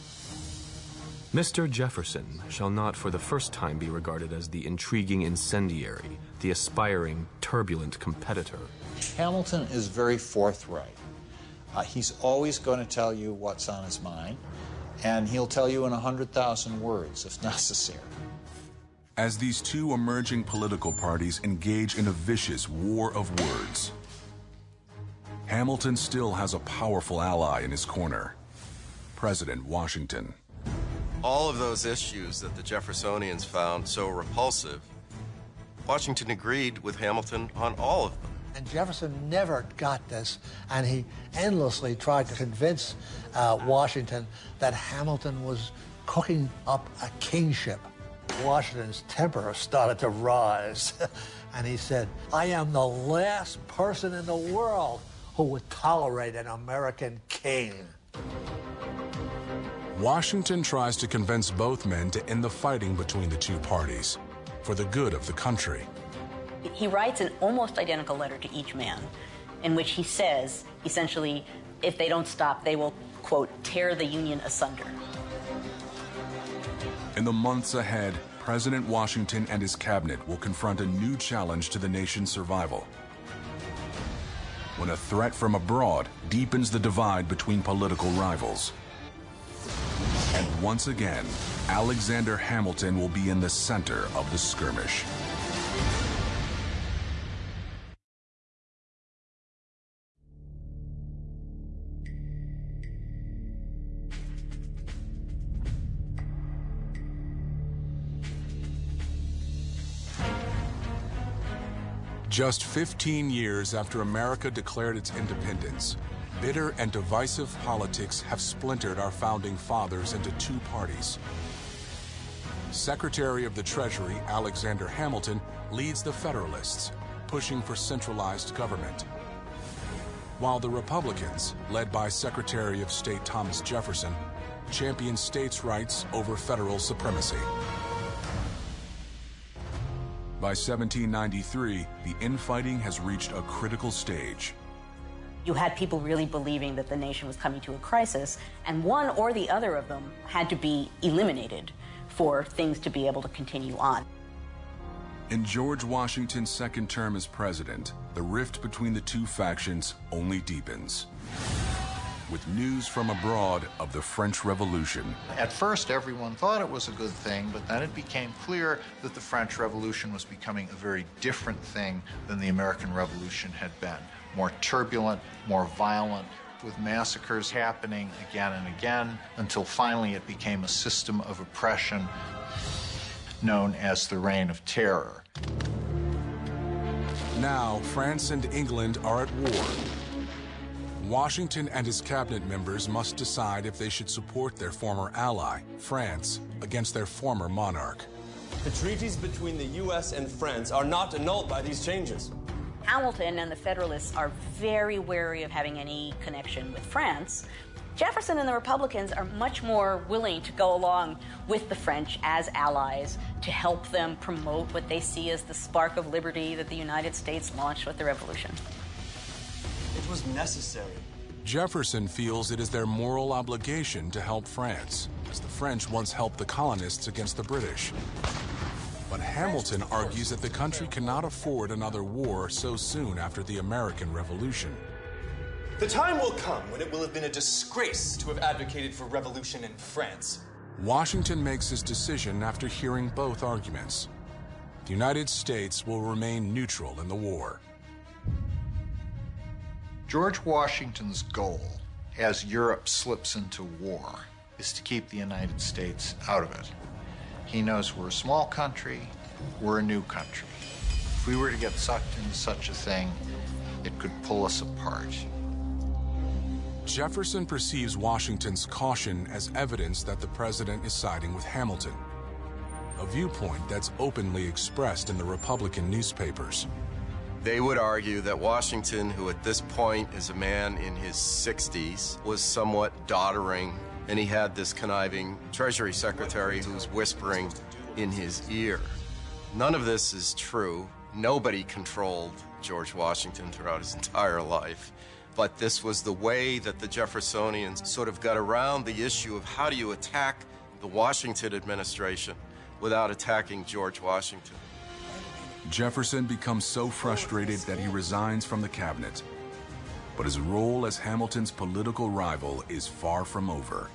Mr. Jefferson shall not for the first time be regarded as the intriguing incendiary, the aspiring, turbulent competitor.
Hamilton is very forthright. He's always going to tell you what's on his mind, and he'll tell you in 100,000 words if necessary.
As these two emerging political parties engage in a vicious war of words, Hamilton still has a powerful ally in his corner, President Washington.
All of those issues that the Jeffersonians found so repulsive, Washington agreed with Hamilton on all of them.
And Jefferson never got this, and he endlessly tried to convince Washington that Hamilton was cooking up a kingship. Washington's temper started to rise, And he said, I am the last person in the world who would tolerate an American king.
Washington tries to convince both men to end the fighting between the two parties for the good of the country.
He writes an almost identical letter to each man in which he says, essentially, if they don't stop, they will, quote, tear the Union asunder.
In the months ahead, President Washington and his cabinet will confront a new challenge to the nation's survival, when a threat from abroad deepens the divide between political rivals. And once again, Alexander Hamilton will be in the center of the skirmish. Just 15 years after America declared its independence, bitter and divisive politics have splintered our founding fathers into two parties. Secretary of the Treasury Alexander Hamilton leads the Federalists, pushing for centralized government, while the Republicans, led by Secretary of State Thomas Jefferson, champion states' rights over federal supremacy. By 1793, the infighting has reached a critical stage.
You had people really believing that the nation was coming to a crisis, and one or the other of them had to be eliminated for things to be able to continue on.
In George Washington's second term as president, the rift between the two factions only deepens, with news from abroad of the French Revolution.
At first, everyone thought it was a good thing, but then it became clear that the French Revolution was becoming a very different thing than the American Revolution had been. More turbulent, more violent, with massacres happening again and again, until finally it became a system of oppression known as the Reign of Terror.
Now, France and England are at war. Washington and his cabinet members must decide if they should support their former ally, France, against their former monarch.
The treaties between the U.S. and France are not annulled by these changes.
Hamilton and the Federalists are very wary of having any connection with France. Jefferson and the Republicans are much more willing to go along with the French as allies to help them promote what they see as the spark of liberty that the United States launched with the Revolution.
It was necessary.
Jefferson feels it is their moral obligation to help France, as the French once helped the colonists against the British. But Hamilton argues that the country cannot afford another war so soon after the American Revolution.
The time will come when it will have been a disgrace to have advocated for revolution in France.
Washington makes his decision after hearing both arguments. The United States will remain neutral in the war.
George Washington's goal, as Europe slips into war, is to keep the United States out of it. He knows we're a small country, we're a new country. If we were to get sucked into such a thing, it could pull us apart.
Jefferson perceives Washington's caution as evidence that the president is siding with Hamilton, a viewpoint that's openly expressed in the Republican newspapers.
They would argue that Washington, who at this point is a man in his 60s, was somewhat doddering, and he had this conniving Treasury Secretary who was whispering in his ear. None of this is true. Nobody controlled George Washington throughout his entire life. But this was the way that the Jeffersonians sort of got around the issue of how do you attack the Washington administration without attacking George Washington.
Jefferson becomes so frustrated that he resigns from the cabinet. But his role as Hamilton's political rival is far from over.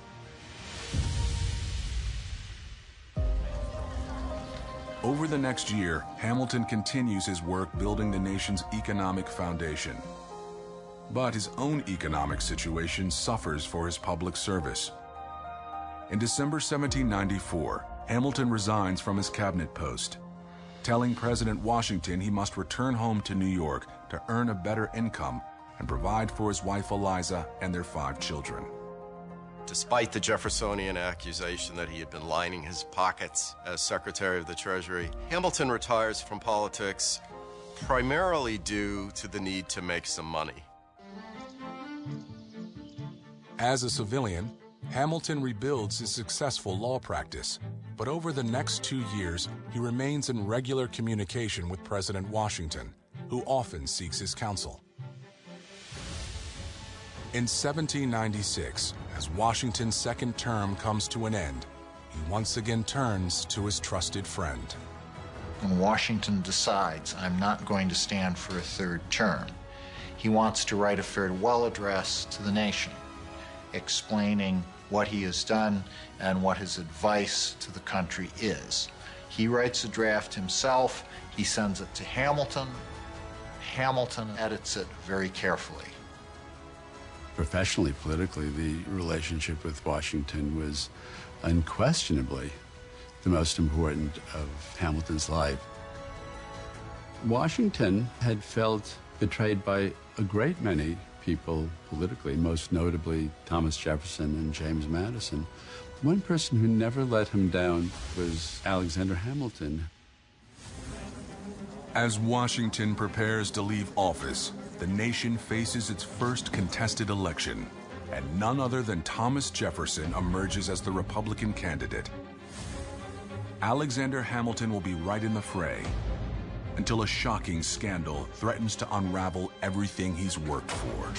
Over the next year, Hamilton continues his work building the nation's economic foundation. But his own economic situation suffers for his public service. In December 1794, Hamilton resigns from his cabinet post, telling President Washington he must return home to New York to earn a better income and provide for his wife Eliza and their 5 children.
Despite the Jeffersonian accusation that he had been lining his pockets as Secretary of the Treasury, Hamilton retires from politics primarily due to the need to make some money.
As a civilian, Hamilton rebuilds his successful law practice, but over the next 2 years, he remains in regular communication with President Washington, who often seeks his counsel. In 1796, as Washington's second term comes to an end, he once again turns to his trusted friend.
When Washington decides, I'm not going to stand for a third term, he wants to write a farewell address to the nation, explaining what he has done and what his advice to the country is. He writes a draft himself, he sends it to Hamilton. Hamilton edits it very carefully.
Professionally, politically, the relationship with Washington was unquestionably the most important of Hamilton's life. Washington had felt betrayed by a great many people politically, most notably Thomas Jefferson and James Madison. One person who never let him down was Alexander Hamilton.
As Washington prepares to leave office, the nation faces its first contested election, and none other than Thomas Jefferson emerges as the Republican candidate. Alexander Hamilton will be right in the fray until a shocking scandal threatens to unravel everything he's worked for.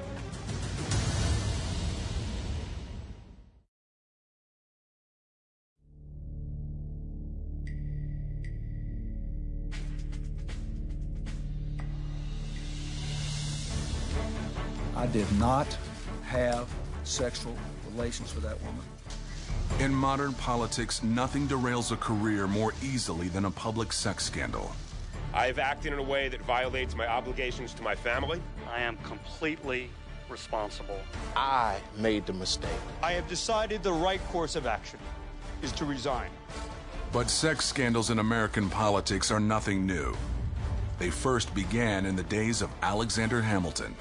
I did not have sexual relations with that woman.
In modern politics, nothing derails a career more easily than a public sex scandal.
I have acted in a way that violates my obligations to my family.
I am completely responsible.
I made the mistake.
I have decided the right course of action is to resign.
But sex scandals in American politics are nothing new. They first began in the days of Alexander Hamilton.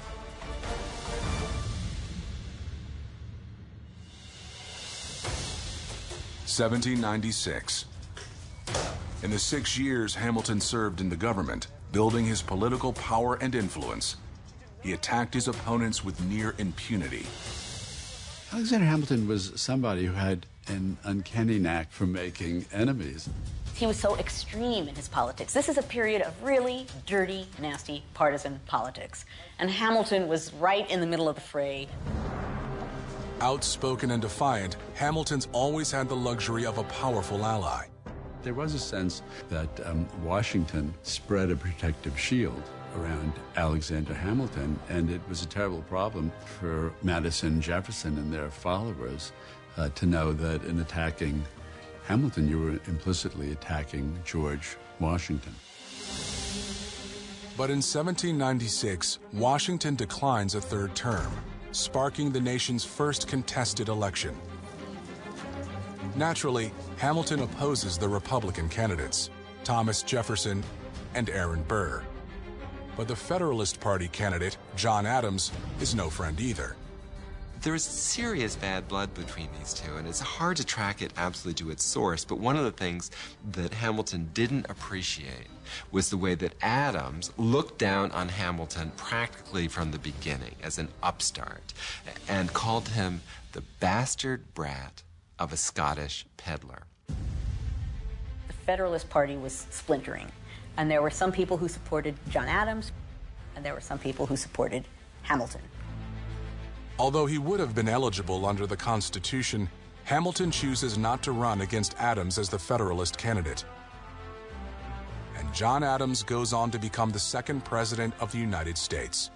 (1796). In the 6 years Hamilton served in the government, building his political power and influence, he attacked his opponents with near impunity.
Alexander Hamilton was somebody who had an uncanny knack for making enemies.
He was so extreme in his politics. This is a period of really dirty, nasty, partisan politics. And Hamilton was right in the middle of the fray.
Outspoken and defiant, Hamilton's always had the luxury of a powerful ally.
There was a sense that Washington spread a protective shield around Alexander Hamilton, and it was a terrible problem for Madison, Jefferson, and their followers to know that in attacking Hamilton, you were implicitly attacking George Washington.
But in 1796, Washington declines a third term, sparking the nation's first contested election. Naturally, Hamilton opposes the Republican candidates, Thomas Jefferson and Aaron Burr. But the Federalist Party candidate, John Adams, is no friend either.
There is serious bad blood between these two, and it's hard to track it absolutely to its source, but one of the things that Hamilton didn't appreciate was the way that Adams looked down on Hamilton practically from the beginning as an upstart and called him the bastard brat of a Scottish peddler.
The Federalist Party was splintering, and there were some people who supported John Adams, and there were some people who supported Hamilton.
Although he would have been eligible under the Constitution, Hamilton chooses not to run against Adams as the Federalist candidate. And John Adams goes on to become the second president of the United States.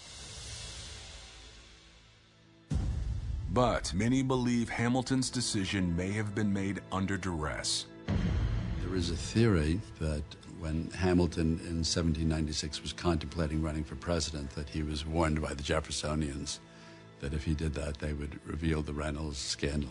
But many believe Hamilton's decision may have been made under duress.
There is a theory that when Hamilton in 1796 was contemplating running for president, that he was warned by the Jeffersonians that if he did that, they would reveal the Reynolds scandal.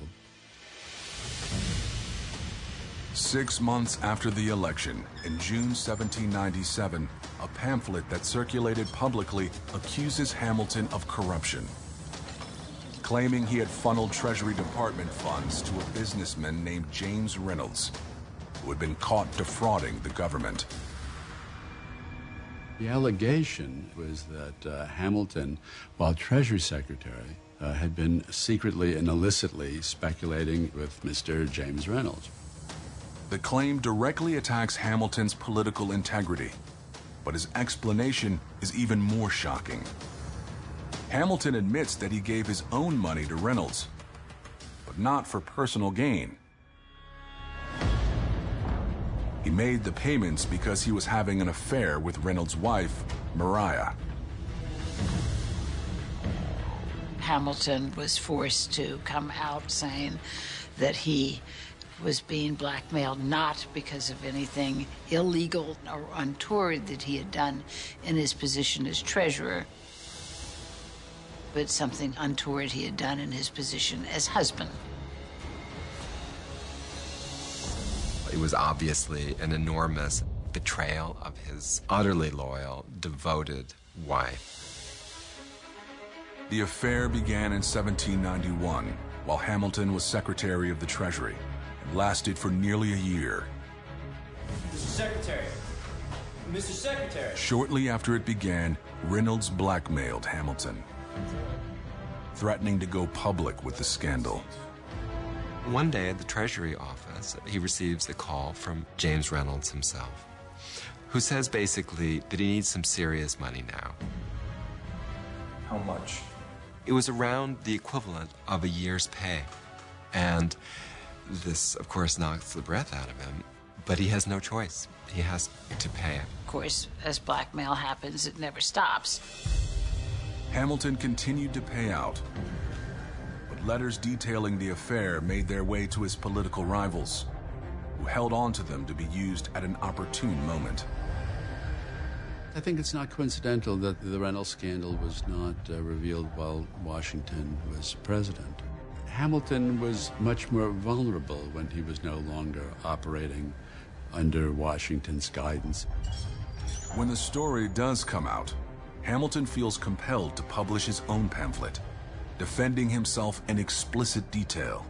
6 months after the election, in June 1797, a pamphlet that circulated publicly accuses Hamilton of corruption, claiming he had funneled Treasury Department funds to a businessman named James Reynolds, who had been caught defrauding the government.
The allegation was that Hamilton, while Treasury Secretary, had been secretly and illicitly speculating with Mr. James Reynolds.
The claim directly attacks Hamilton's political integrity, but his explanation is even more shocking. Hamilton admits that he gave his own money to Reynolds, but not for personal gain. He made the payments because he was having an affair with Reynolds' wife, Mariah.
Hamilton was forced to come out saying that he was being blackmailed not because of anything illegal or untoward that he had done in his position as treasurer, but something untoward he had done in his position as husband.
It was obviously an enormous betrayal of his utterly loyal, devoted wife.
The affair began in 1791, while Hamilton was Secretary of the Treasury, and lasted for nearly a year.
Mr. Secretary. Mr. Secretary.
Shortly after it began, Reynolds blackmailed Hamilton, threatening to go public with the scandal.
One day at the Treasury office, he receives a call from James Reynolds himself, who says basically that he needs some serious money now.
How much?
It was around the equivalent of a year's pay. And this, of course, knocks the breath out of him, but he has no choice. He has to pay it.
Of course, as blackmail happens, it never stops.
Hamilton continued to pay out. Letters detailing the affair made their way to his political rivals, who held on to them to be used at an opportune moment.
I think it's not coincidental that the Reynolds scandal was not revealed while Washington was president. Hamilton was much more vulnerable when he was no longer operating under Washington's guidance.
When the story does come out, Hamilton feels compelled to publish his own pamphlet, defending himself in explicit detail.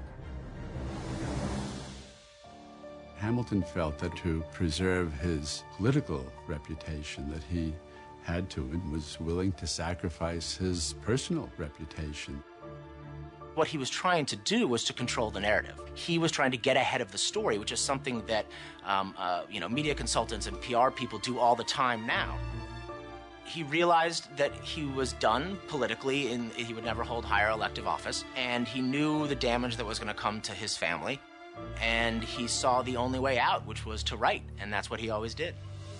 Hamilton felt that to preserve his political reputation that he had to and was willing to sacrifice his personal reputation.
What he was trying to do was to control the narrative. He was trying to get ahead of the story, which is something that media consultants and PR people do all the time now. He realized that he was done politically and he would never hold higher elective office, and he knew the damage that was going to come to his family, and he saw the only way out, which was to write, and that's what he always did.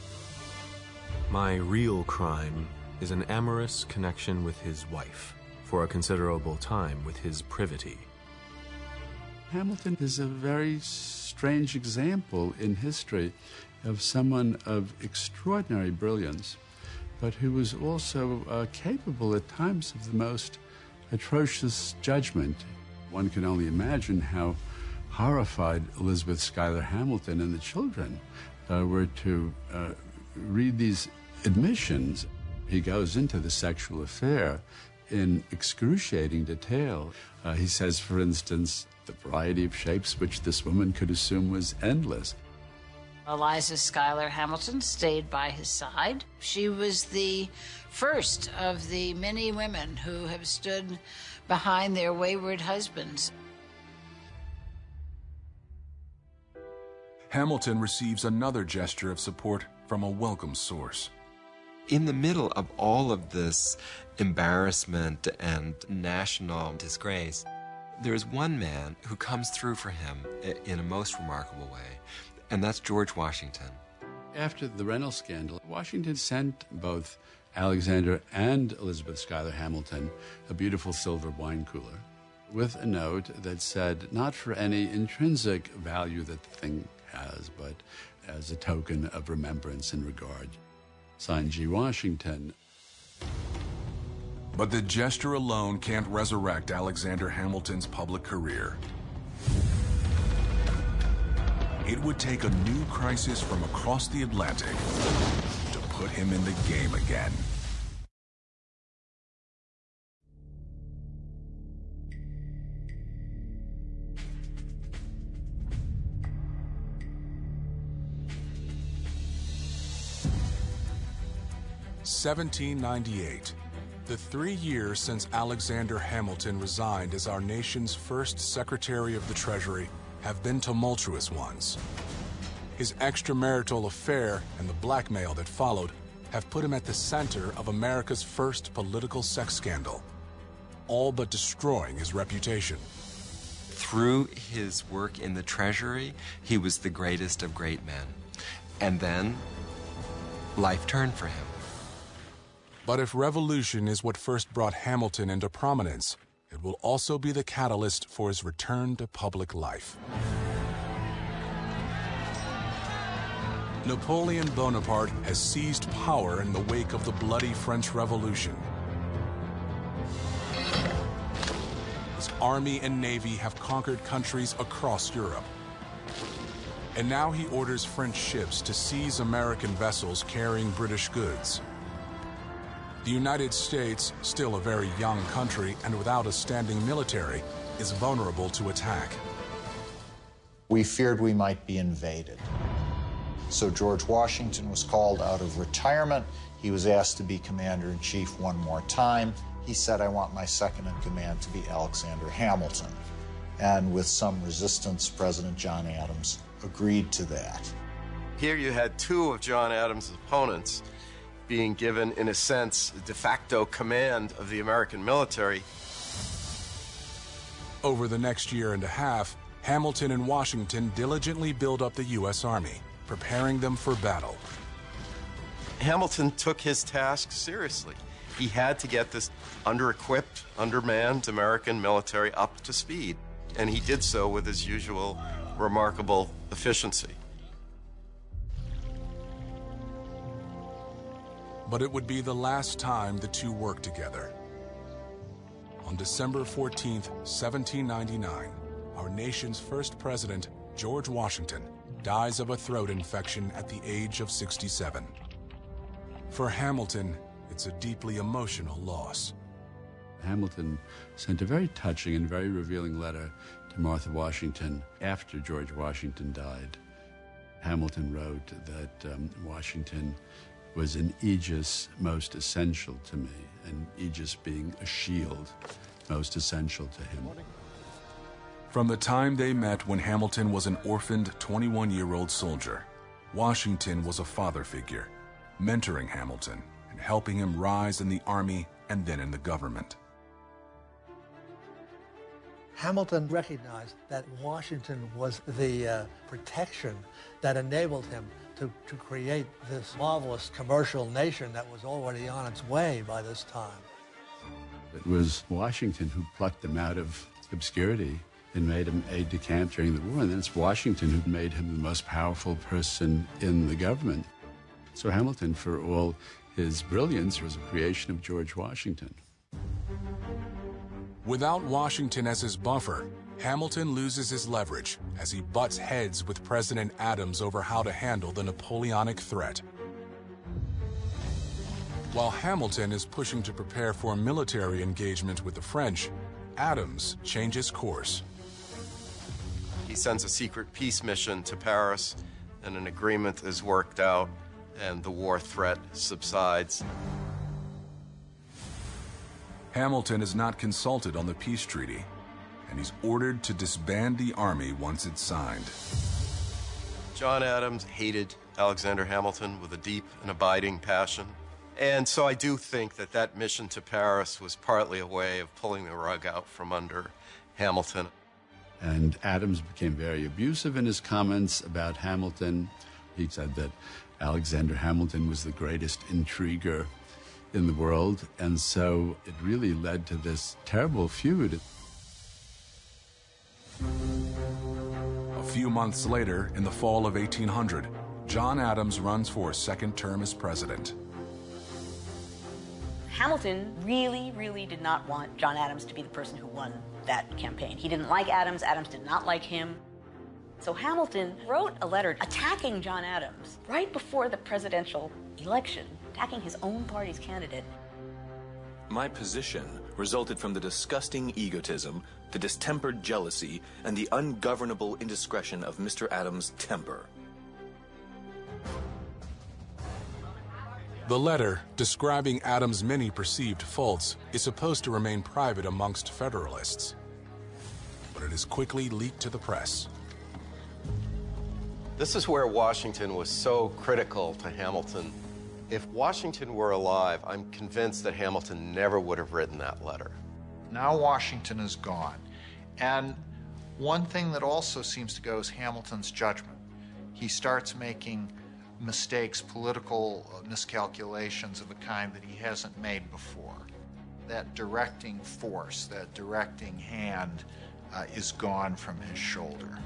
My real crime is an amorous connection with his wife, for a considerable time with his privity.
Hamilton is a very strange example in history of someone of extraordinary brilliance, but who was also capable at times of the most atrocious judgment. One can only imagine how horrified Elizabeth Schuyler Hamilton and the children were to read these admissions. He goes into the sexual affair in excruciating detail. He says, for instance, the variety of shapes which this woman could assume was endless.
Eliza Schuyler Hamilton stayed by his side. She was the first of the many women who have stood behind their wayward husbands.
Hamilton receives another gesture of support from a welcome source.
In the middle of all of this embarrassment and national disgrace, there is one man who comes through for him in a most remarkable way, and that's George Washington.
After the Reynolds scandal, Washington sent both Alexander and Elizabeth Schuyler Hamilton a beautiful silver wine cooler with a note that said, not for any intrinsic value that the thing has, but as a token of remembrance and regard. Signed, G. Washington.
But the gesture alone can't resurrect Alexander Hamilton's public career. It would take a new crisis from across the Atlantic to put him in the game again. 1798. The 3 years since Alexander Hamilton resigned as our nation's first Secretary of the Treasury have been tumultuous ones. His extramarital affair and the blackmail that followed have put him at the center of America's first political sex scandal, all but destroying his reputation.
Through his work in the Treasury, he was the greatest of great men. And then, life turned for him.
But if revolution is what first brought Hamilton into prominence, it will also be the catalyst for his return to public life. Napoleon Bonaparte has seized power in the wake of the bloody French Revolution. His army and navy have conquered countries across Europe. And now he orders French ships to seize American vessels carrying British goods. The United States, still a very young country and without a standing military, is vulnerable to attack.
We feared we might be invaded. So George Washington was called out of retirement. He was asked to be commander-in-chief one more time. He said, I want my second in command to be Alexander Hamilton. And with some resistance, President John Adams agreed to that.
Here you had two of John Adams' opponents being given, in a sense, de facto command of the American military.
Over the next year and a half, Hamilton and Washington diligently build up the U.S. Army, preparing them for battle.
Hamilton took his task seriously. He had to get this under-equipped, undermanned American military up to speed, and he did so with his usual remarkable efficiency.
But it would be the last time the two worked together. On December 14th, 1799, our nation's first president, George Washington, dies of a throat infection at the age of 67. For Hamilton, it's a deeply emotional loss.
Hamilton sent a very touching and very revealing letter to Martha Washington after George Washington died. Hamilton wrote that Washington was an aegis most essential to me, and aegis being a shield most essential to him.
From the time they met when Hamilton was an orphaned 21-year-old soldier, Washington was a father figure, mentoring Hamilton and helping him rise in the army and then in the government.
Hamilton recognized that Washington was the protection that enabled him to create this marvelous commercial nation that was already on its way by this time.
It was Washington who plucked him out of obscurity and made him aide-de-camp during the war, and then it's Washington who made him the most powerful person in the government. So Hamilton, for all his brilliance, was a creation of George Washington.
Without Washington as his buffer, Hamilton loses his leverage as he butts heads with President Adams over how to handle the Napoleonic threat. While Hamilton is pushing to prepare for military engagement with the French, Adams changes course.
He sends a secret peace mission to Paris, and an agreement is worked out, and the war threat subsides.
Hamilton is not consulted on the peace treaty, and he's ordered to disband the army once it's signed.
John Adams hated Alexander Hamilton with a deep and abiding passion. And so I do think that that mission to Paris was partly a way of pulling the rug out from under Hamilton.
And Adams became very abusive in his comments about Hamilton. He said that Alexander Hamilton was the greatest intriguer in the world, and so it really led to this terrible feud.
A few months later, in the fall of 1800, John Adams runs for a second term as president.
Hamilton really did not want John Adams to be the person who won that campaign. He didn't like Adams. Adams did not like him. So Hamilton wrote a letter attacking John Adams right before the presidential election, attacking his own party's candidate.
My position resulted from the disgusting egotism, the distempered jealousy, and the ungovernable indiscretion of Mr. Adams' temper.
The letter, describing Adams' many perceived faults, is supposed to remain private amongst Federalists. But it is quickly leaked to the press.
This is where Washington was so critical to Hamilton. If Washington were alive, I'm convinced that Hamilton never would have written that letter.
Now Washington is gone. And one thing that also seems to go is Hamilton's judgment. He starts making mistakes, political miscalculations of a kind that he hasn't made before. That directing force, that directing hand is gone from his shoulder.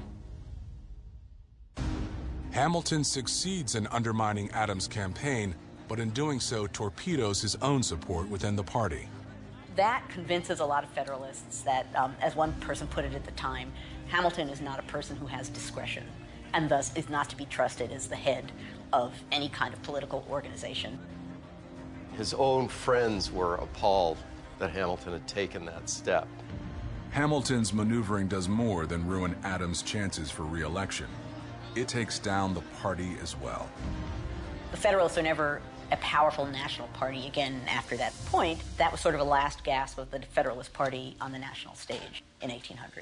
Hamilton succeeds in undermining Adams' campaign, but in doing so torpedoes his own support within the party.
That convinces a lot of Federalists that, as one person put it at the time, Hamilton is not a person who has discretion, and thus is not to be trusted as the head of any kind of political organization.
His own friends were appalled that Hamilton had taken that step.
Hamilton's maneuvering does more than ruin Adams' chances for re-election. It takes down the party as well.
The Federalists are never a powerful national party again after that point. That was sort of a last gasp of the Federalist Party on the national stage in 1800.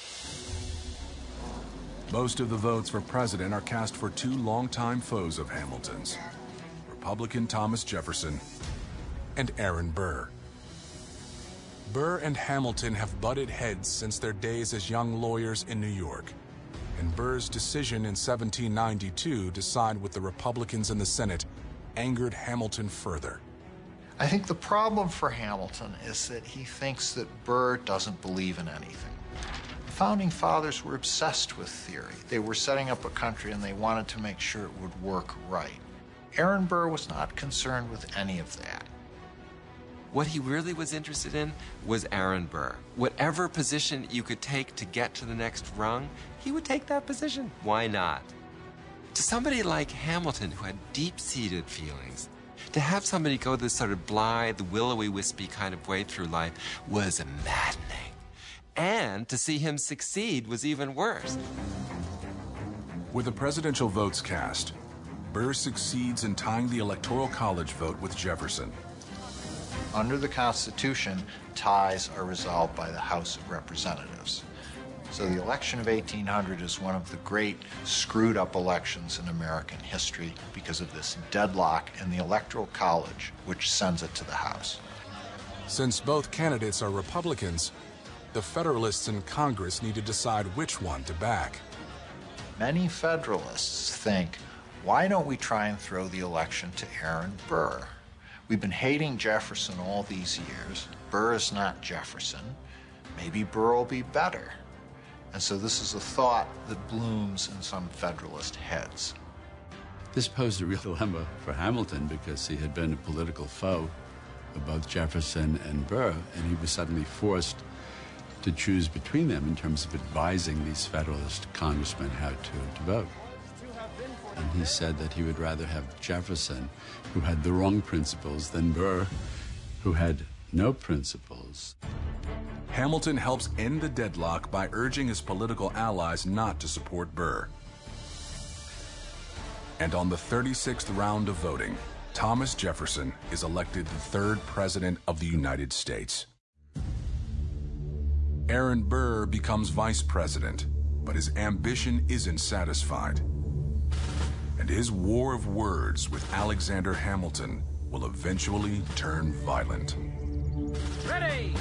Most of the votes for president are cast for two longtime foes of Hamilton's, Republican Thomas Jefferson and Aaron Burr. Burr and Hamilton have butted heads since their days as young lawyers in New York, and Burr's decision in 1792 to side with the Republicans in the Senate angered Hamilton further.
I think the problem for Hamilton is that he thinks that Burr doesn't believe in anything. The Founding Fathers were obsessed with theory. They were setting up a country and they wanted to make sure it would work right. Aaron Burr was not concerned with any of that.
What he really was interested in was Aaron Burr. Whatever position you could take to get to the next rung, he would take that position. Why not? To somebody like Hamilton, who had deep-seated feelings, to have somebody go this sort of blithe, willowy-wispy kind of way through life was maddening. And to see him succeed was even worse.
With the presidential votes cast, Burr succeeds in tying the Electoral College vote with Jefferson.
Under the Constitution, ties are resolved by the House of Representatives. So the election of 1800 is one of the great screwed-up elections in American history because of this deadlock in the Electoral College, which sends it to the House.
Since both candidates are Republicans, the Federalists in Congress need to decide which one to back.
Many Federalists think, why don't we try and throw the election to Aaron Burr? We've been hating Jefferson all these years. Burr is not Jefferson. Maybe Burr will be better. And so this is a thought that blooms in some Federalist heads.
This posed a real dilemma for Hamilton because he had been a political foe of both Jefferson and Burr, and he was suddenly forced to choose between them in terms of advising these Federalist congressmen how to vote. And he said that he would rather have Jefferson, who had the wrong principles, than Burr, who had no principles.
Hamilton helps end the deadlock by urging his political allies not to support Burr. And on the 36th round of voting, Thomas Jefferson is elected the third president of the United States. Aaron Burr becomes vice president, but his ambition isn't satisfied. And his war of words with Alexander Hamilton will eventually turn violent.
Ready!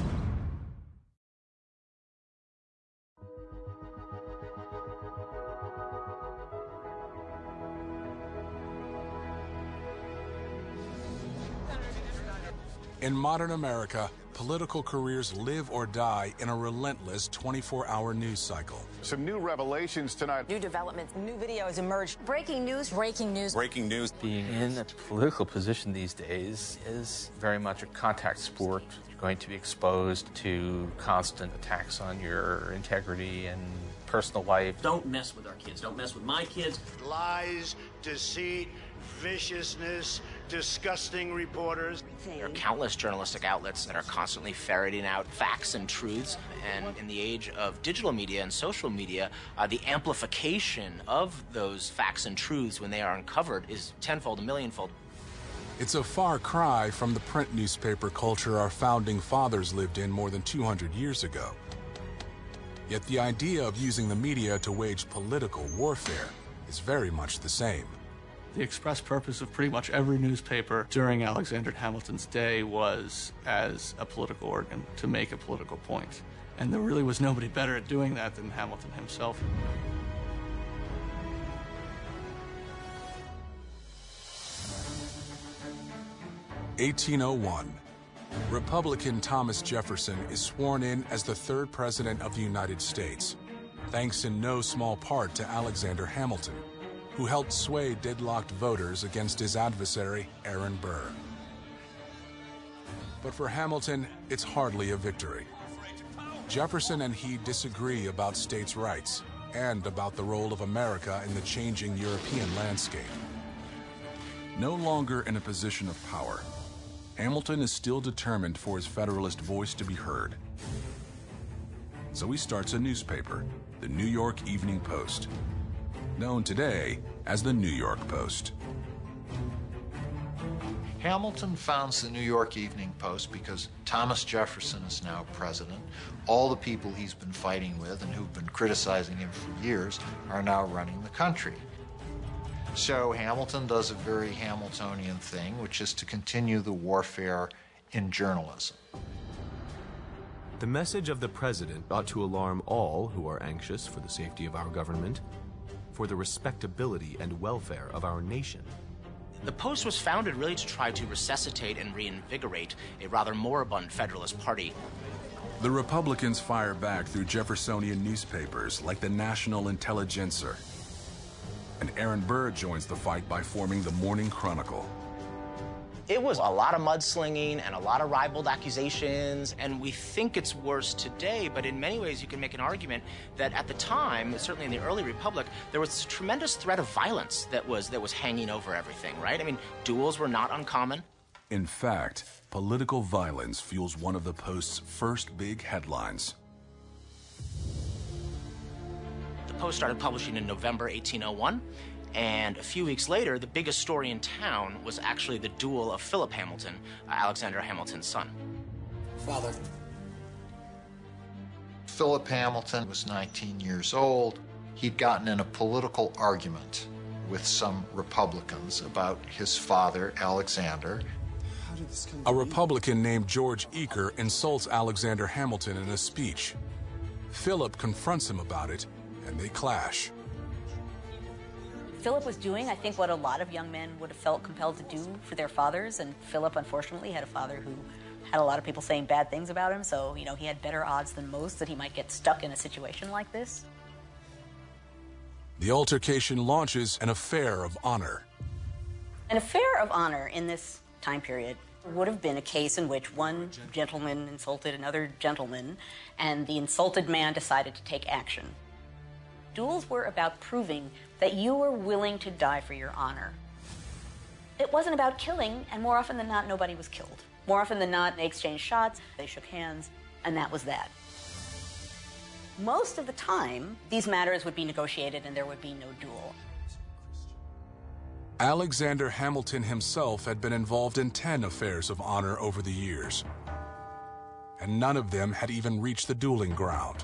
In modern America, political careers live or die in a relentless 24-hour news cycle.
Some new revelations tonight.
New developments, new videos emerged. Breaking news. Breaking news.
Breaking news.
Being in a political position these days is very much a contact sport. You're going to be exposed to constant attacks on your integrity and personal life.
Don't mess with our kids. Don't mess with my kids.
Lies, deceit, viciousness, disgusting reporters.
There are countless journalistic outlets that are constantly ferreting out facts and truths. And in the age of digital media and social media, the amplification of those facts and truths when they are uncovered is tenfold, a millionfold.
It's a far cry from the print newspaper culture our founding fathers lived in more than 200 years ago. Yet the idea of using the media to wage political warfare is very much the same.
The express purpose of pretty much every newspaper during Alexander Hamilton's day was as a political organ, to make a political point. And there really was nobody better at doing that than Hamilton himself.
(1801). Republican Thomas Jefferson is sworn in as the third president of the United States, thanks in no small part to Alexander Hamilton, who helped sway deadlocked voters against his adversary, Aaron Burr. But for Hamilton, it's hardly a victory. Jefferson and he disagree about states' rights and about the role of America in the changing European landscape. No longer in a position of power, Hamilton is still determined for his Federalist voice to be heard. So he starts a newspaper, the New York Evening Post, known today as the New York Post.
Hamilton founds the New York Evening Post because Thomas Jefferson is now president. All the people he's been fighting with and who've been criticizing him for years are now running the country. So Hamilton does a very Hamiltonian thing, which is to continue the warfare in journalism.
The message of the president ought to alarm all who are anxious for the safety of our government, for the respectability and welfare of our nation.
The Post was founded really to try to resuscitate and reinvigorate a rather moribund Federalist Party.
The Republicans fire back through Jeffersonian newspapers like the National Intelligencer. And Aaron Burr joins the fight by forming the Morning Chronicle.
It was a lot of mudslinging and a lot of ribald accusations, and we think it's worse today, but in many ways you can make an argument that at the time, certainly in the early Republic, there was a tremendous threat of violence that was hanging over everything, right? I mean, duels were not uncommon.
In fact, political violence fuels one of the Post's first big headlines.
The Post started publishing in November 1801. And a few weeks later, the biggest story in town was actually the duel of Philip Hamilton, Alexander Hamilton's son.
Father.
Philip Hamilton was 19 years old. He'd gotten in a political argument with some Republicans about his father, Alexander.
A Republican named George Eaker insults Alexander Hamilton in a speech. Philip confronts him about it, and they clash.
Philip was doing, I think, what a lot of young men would have felt compelled to do for their fathers, and Philip, unfortunately, had a father who had a lot of people saying bad things about him, so, you know, he had better odds than most that he might get stuck in a situation like this.
The altercation launches an affair of honor.
An affair of honor in this time period would have been a case in which one gentleman insulted another gentleman, and the insulted man decided to take action. Duels were about proving that you were willing to die for your honor. It wasn't about killing, and more often than not, nobody was killed. More often than not, they exchanged shots, they shook hands, and that was that. Most of the time, these matters would be negotiated and there would be no duel.
Alexander Hamilton himself had been involved in 10 affairs of honor over the years, and none of them had even reached the dueling ground.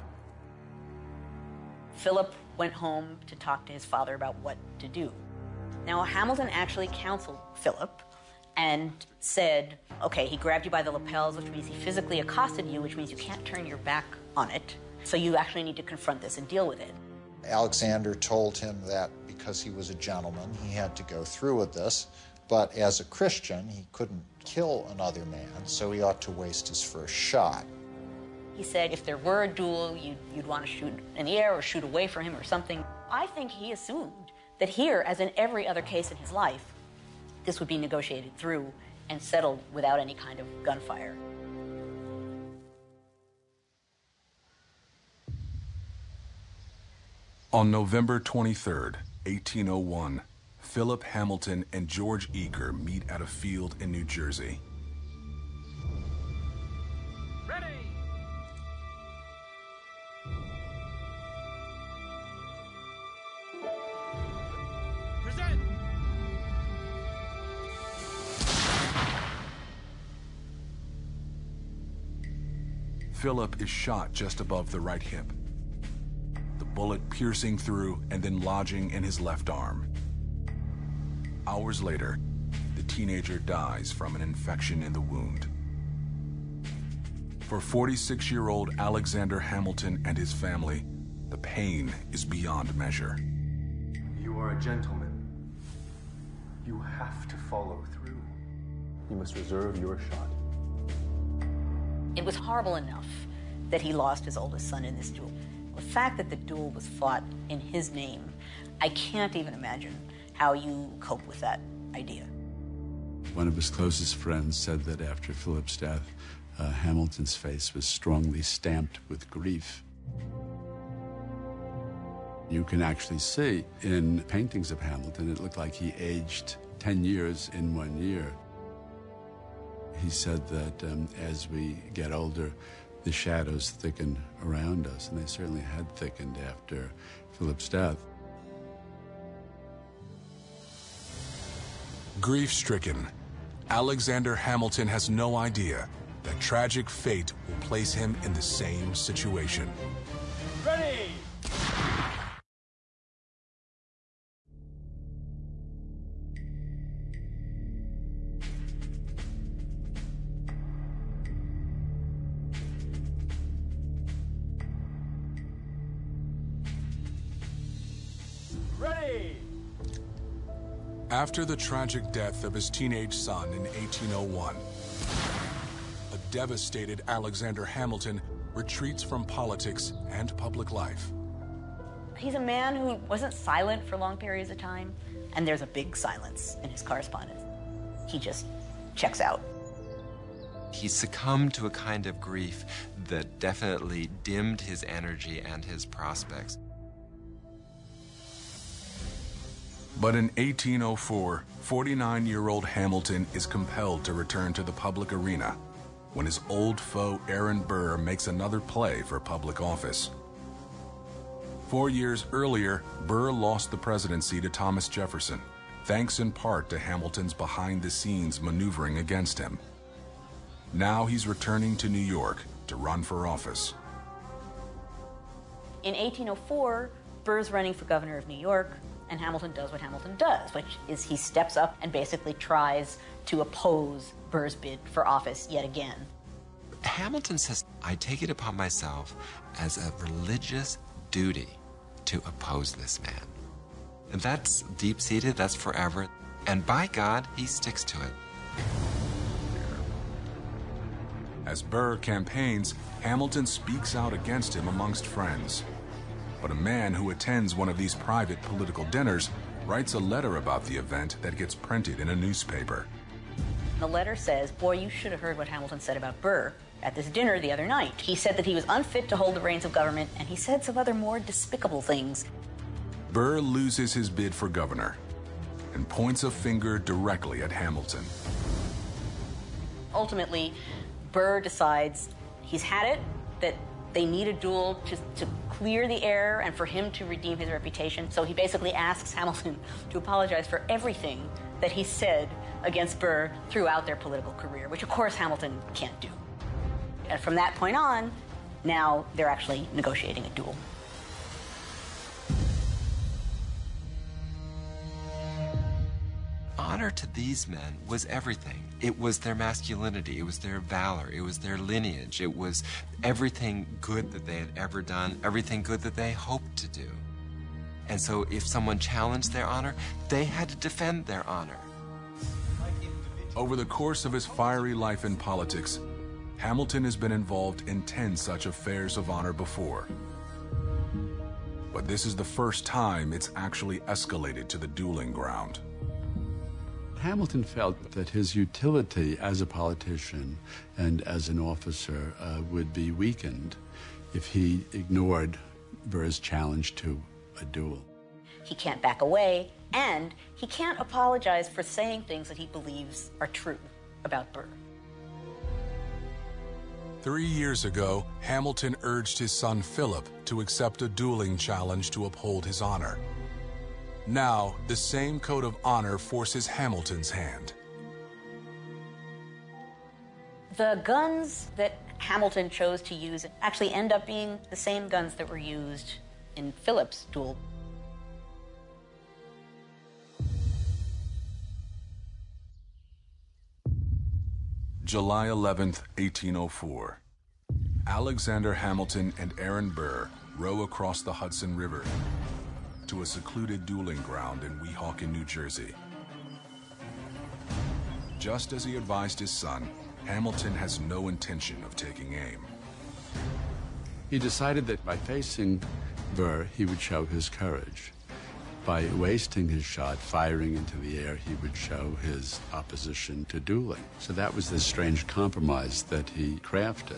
Philip went home to talk to his father about what to do. Now, Hamilton actually counseled Philip and said, okay, he grabbed you by the lapels, which means he physically accosted you, which means you can't turn your back on it. So you actually need to confront this and deal with it.
Alexander told him that because he was a gentleman, he had to go through with this, but as a Christian, he couldn't kill another man, so he ought to waste his first shot.
He said if there were a duel, you'd want to shoot in the air or shoot away from him or something. I think he assumed that here, as in every other case in his life, this would be negotiated through and settled without any kind of gunfire.
On November 23rd, 1801, Philip Hamilton and George Eaker meet at a field in New Jersey.
Ready! Present!
Philip is shot just above the right hip, the bullet piercing through and then lodging in his left arm. Hours later, the teenager dies from an infection in the wound. For 46-year-old Alexander Hamilton and his family, the pain is beyond measure.
You are a gentleman. You have to follow through. You must reserve your shot.
It was horrible enough that he lost his oldest son in this duel. The fact that the duel was fought in his name, I can't even imagine how you cope with that idea.
One of his closest friends said that after Philip's death, Hamilton's face was strongly stamped with grief. You can actually see in paintings of Hamilton, it looked like he aged 10 years in 1 year. He said that as we get older, the shadows thicken around us, and they certainly had thickened after Philip's death.
Grief-stricken, Alexander Hamilton has no idea that tragic fate will place him in the same situation.
Ready! Ready!
After the tragic death of his teenage son in 1801, a devastated Alexander Hamilton retreats from politics and public life.
He's a man who wasn't silent for long periods of time, and there's a big silence in his correspondence. He just checks out.
He succumbed to a kind of grief that definitely dimmed his energy and his prospects.
But in 1804, 49-year-old Hamilton is compelled to return to the public arena when his old foe Aaron Burr makes another play for public office. 4 years earlier, Burr lost the presidency to Thomas Jefferson, thanks in part to Hamilton's behind-the-scenes maneuvering against him. Now he's returning to New York to run for office.
In 1804, Burr's running for governor of New York, and Hamilton does what Hamilton does, which is he steps up and basically tries to oppose Burr's bid for office yet again.
Hamilton says, I take it upon myself as a religious duty to oppose this man. And that's deep-seated, that's forever, and by God, he sticks to it.
As Burr campaigns, Hamilton speaks out against him amongst friends. But a man who attends one of these private political dinners writes a letter about the event that gets printed in a newspaper.
The letter says, boy, you should have heard what Hamilton said about Burr at this dinner the other night. He said that he was unfit to hold the reins of government, and he said some other more despicable things.
Burr loses his bid for governor and points a finger directly at Hamilton.
Ultimately, Burr decides he's had it, that they need a duel to clear the air and for him to redeem his reputation. So he basically asks Hamilton to apologize for everything that he said against Burr throughout their political career, which of course Hamilton can't do. And from that point on, now they're actually negotiating a duel.
Honor to these men was everything. It was their masculinity, it was their valor, it was their lineage, it was everything good that they had ever done, everything good that they hoped to do. And so if someone challenged their honor, they had to defend their honor.
Over the course of his fiery life in politics, Hamilton has been involved in 10 such affairs of honor before. But this is the first time it's actually escalated to the dueling ground.
Hamilton felt that his utility as a politician and as an officer would be weakened if he ignored Burr's challenge to a duel.
He can't back away, and he can't apologize for saying things that he believes are true about Burr.
3 years ago, Hamilton urged his son Philip to accept a dueling challenge to uphold his honor. Now, the same code of honor forces Hamilton's hand.
The guns that Hamilton chose to use actually end up being the same guns that were used in Philip's duel.
July 11th, 1804. Alexander Hamilton and Aaron Burr row across the Hudson River to a secluded dueling ground in Weehawken, New Jersey. Just as he advised his son, Hamilton has no intention of taking aim.
He decided that by facing Burr, he would show his courage. By wasting his shot, firing into the air, he would show his opposition to dueling. So that was this strange compromise that he crafted.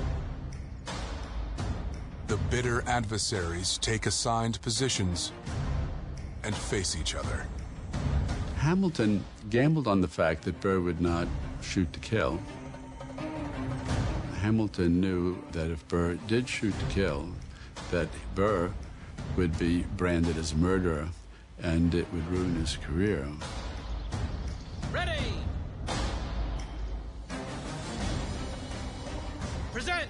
The bitter adversaries take assigned positions and face each other.
Hamilton gambled on the fact that Burr would not shoot to kill. Hamilton knew that if Burr did shoot to kill, that Burr would be branded as a murderer, and it would ruin his career.
Ready! Present!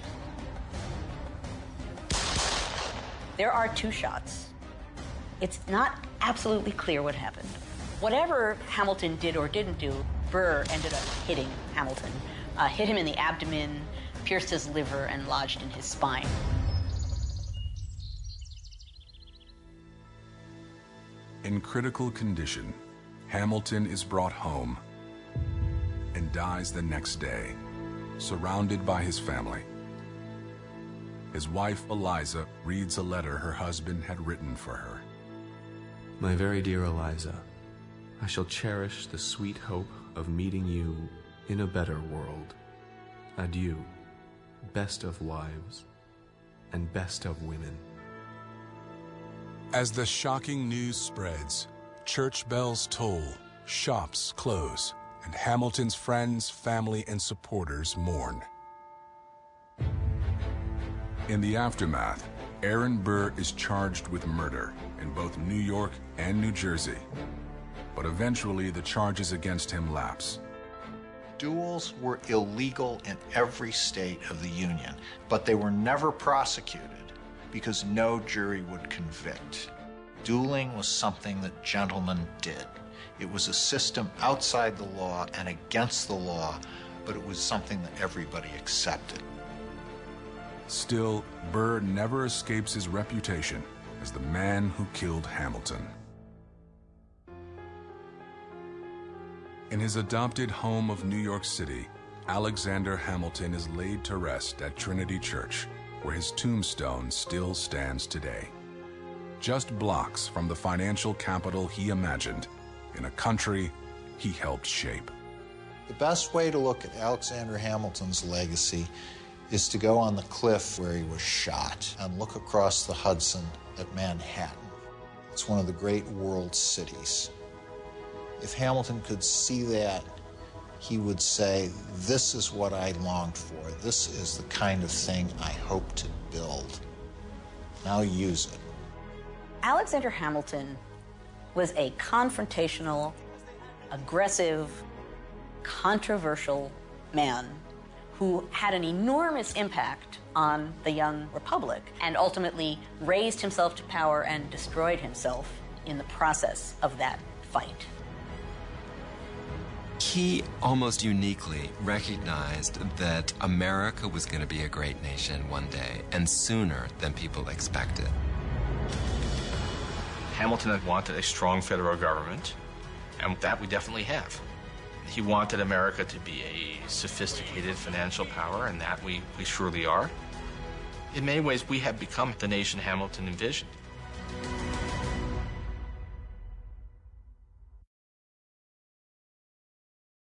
There are two shots. It's not absolutely clear what happened. Whatever Hamilton did or didn't do, Burr ended up hitting Hamilton. Hit him in the abdomen, pierced his liver, and lodged in his spine.
In critical condition, Hamilton is brought home and dies the next day, surrounded by his family. His wife, Eliza, reads a letter her husband had written for her.
My very dear Eliza, I shall cherish the sweet hope of meeting you in a better world. Adieu, best of wives and best of women.
As the shocking news spreads, church bells toll, shops close, and Hamilton's friends, family, and supporters mourn. In the aftermath, Aaron Burr is charged with murder in both New York and New Jersey. But eventually, the charges against him lapse.
Duels were illegal in every state of the Union, but they were never prosecuted because no jury would convict. Dueling was something that gentlemen did. It was a system outside the law and against the law, but it was something that everybody accepted.
Still, Burr never escapes his reputation as the man who killed Hamilton. In his adopted home of New York City, Alexander Hamilton is laid to rest at Trinity Church, where his tombstone still stands today. Just blocks from the financial capital he imagined in a country he helped shape.
The best way to look at Alexander Hamilton's legacy is to go on the cliff where he was shot and look across the Hudson at Manhattan. It's one of the great world cities. If Hamilton could see that, he would say, this is what I longed for. This is the kind of thing I hope to build. Now use it.
Alexander Hamilton was a confrontational, aggressive, controversial man who had an enormous impact on the young republic and ultimately raised himself to power and destroyed himself in the process of that fight.
He almost uniquely recognized that America was going to be a great nation one day, and sooner than people expected.
Hamilton had wanted a strong federal government, and that we definitely have. He wanted America to be a sophisticated financial power, and that we surely are. In many ways, we have become the nation Hamilton envisioned.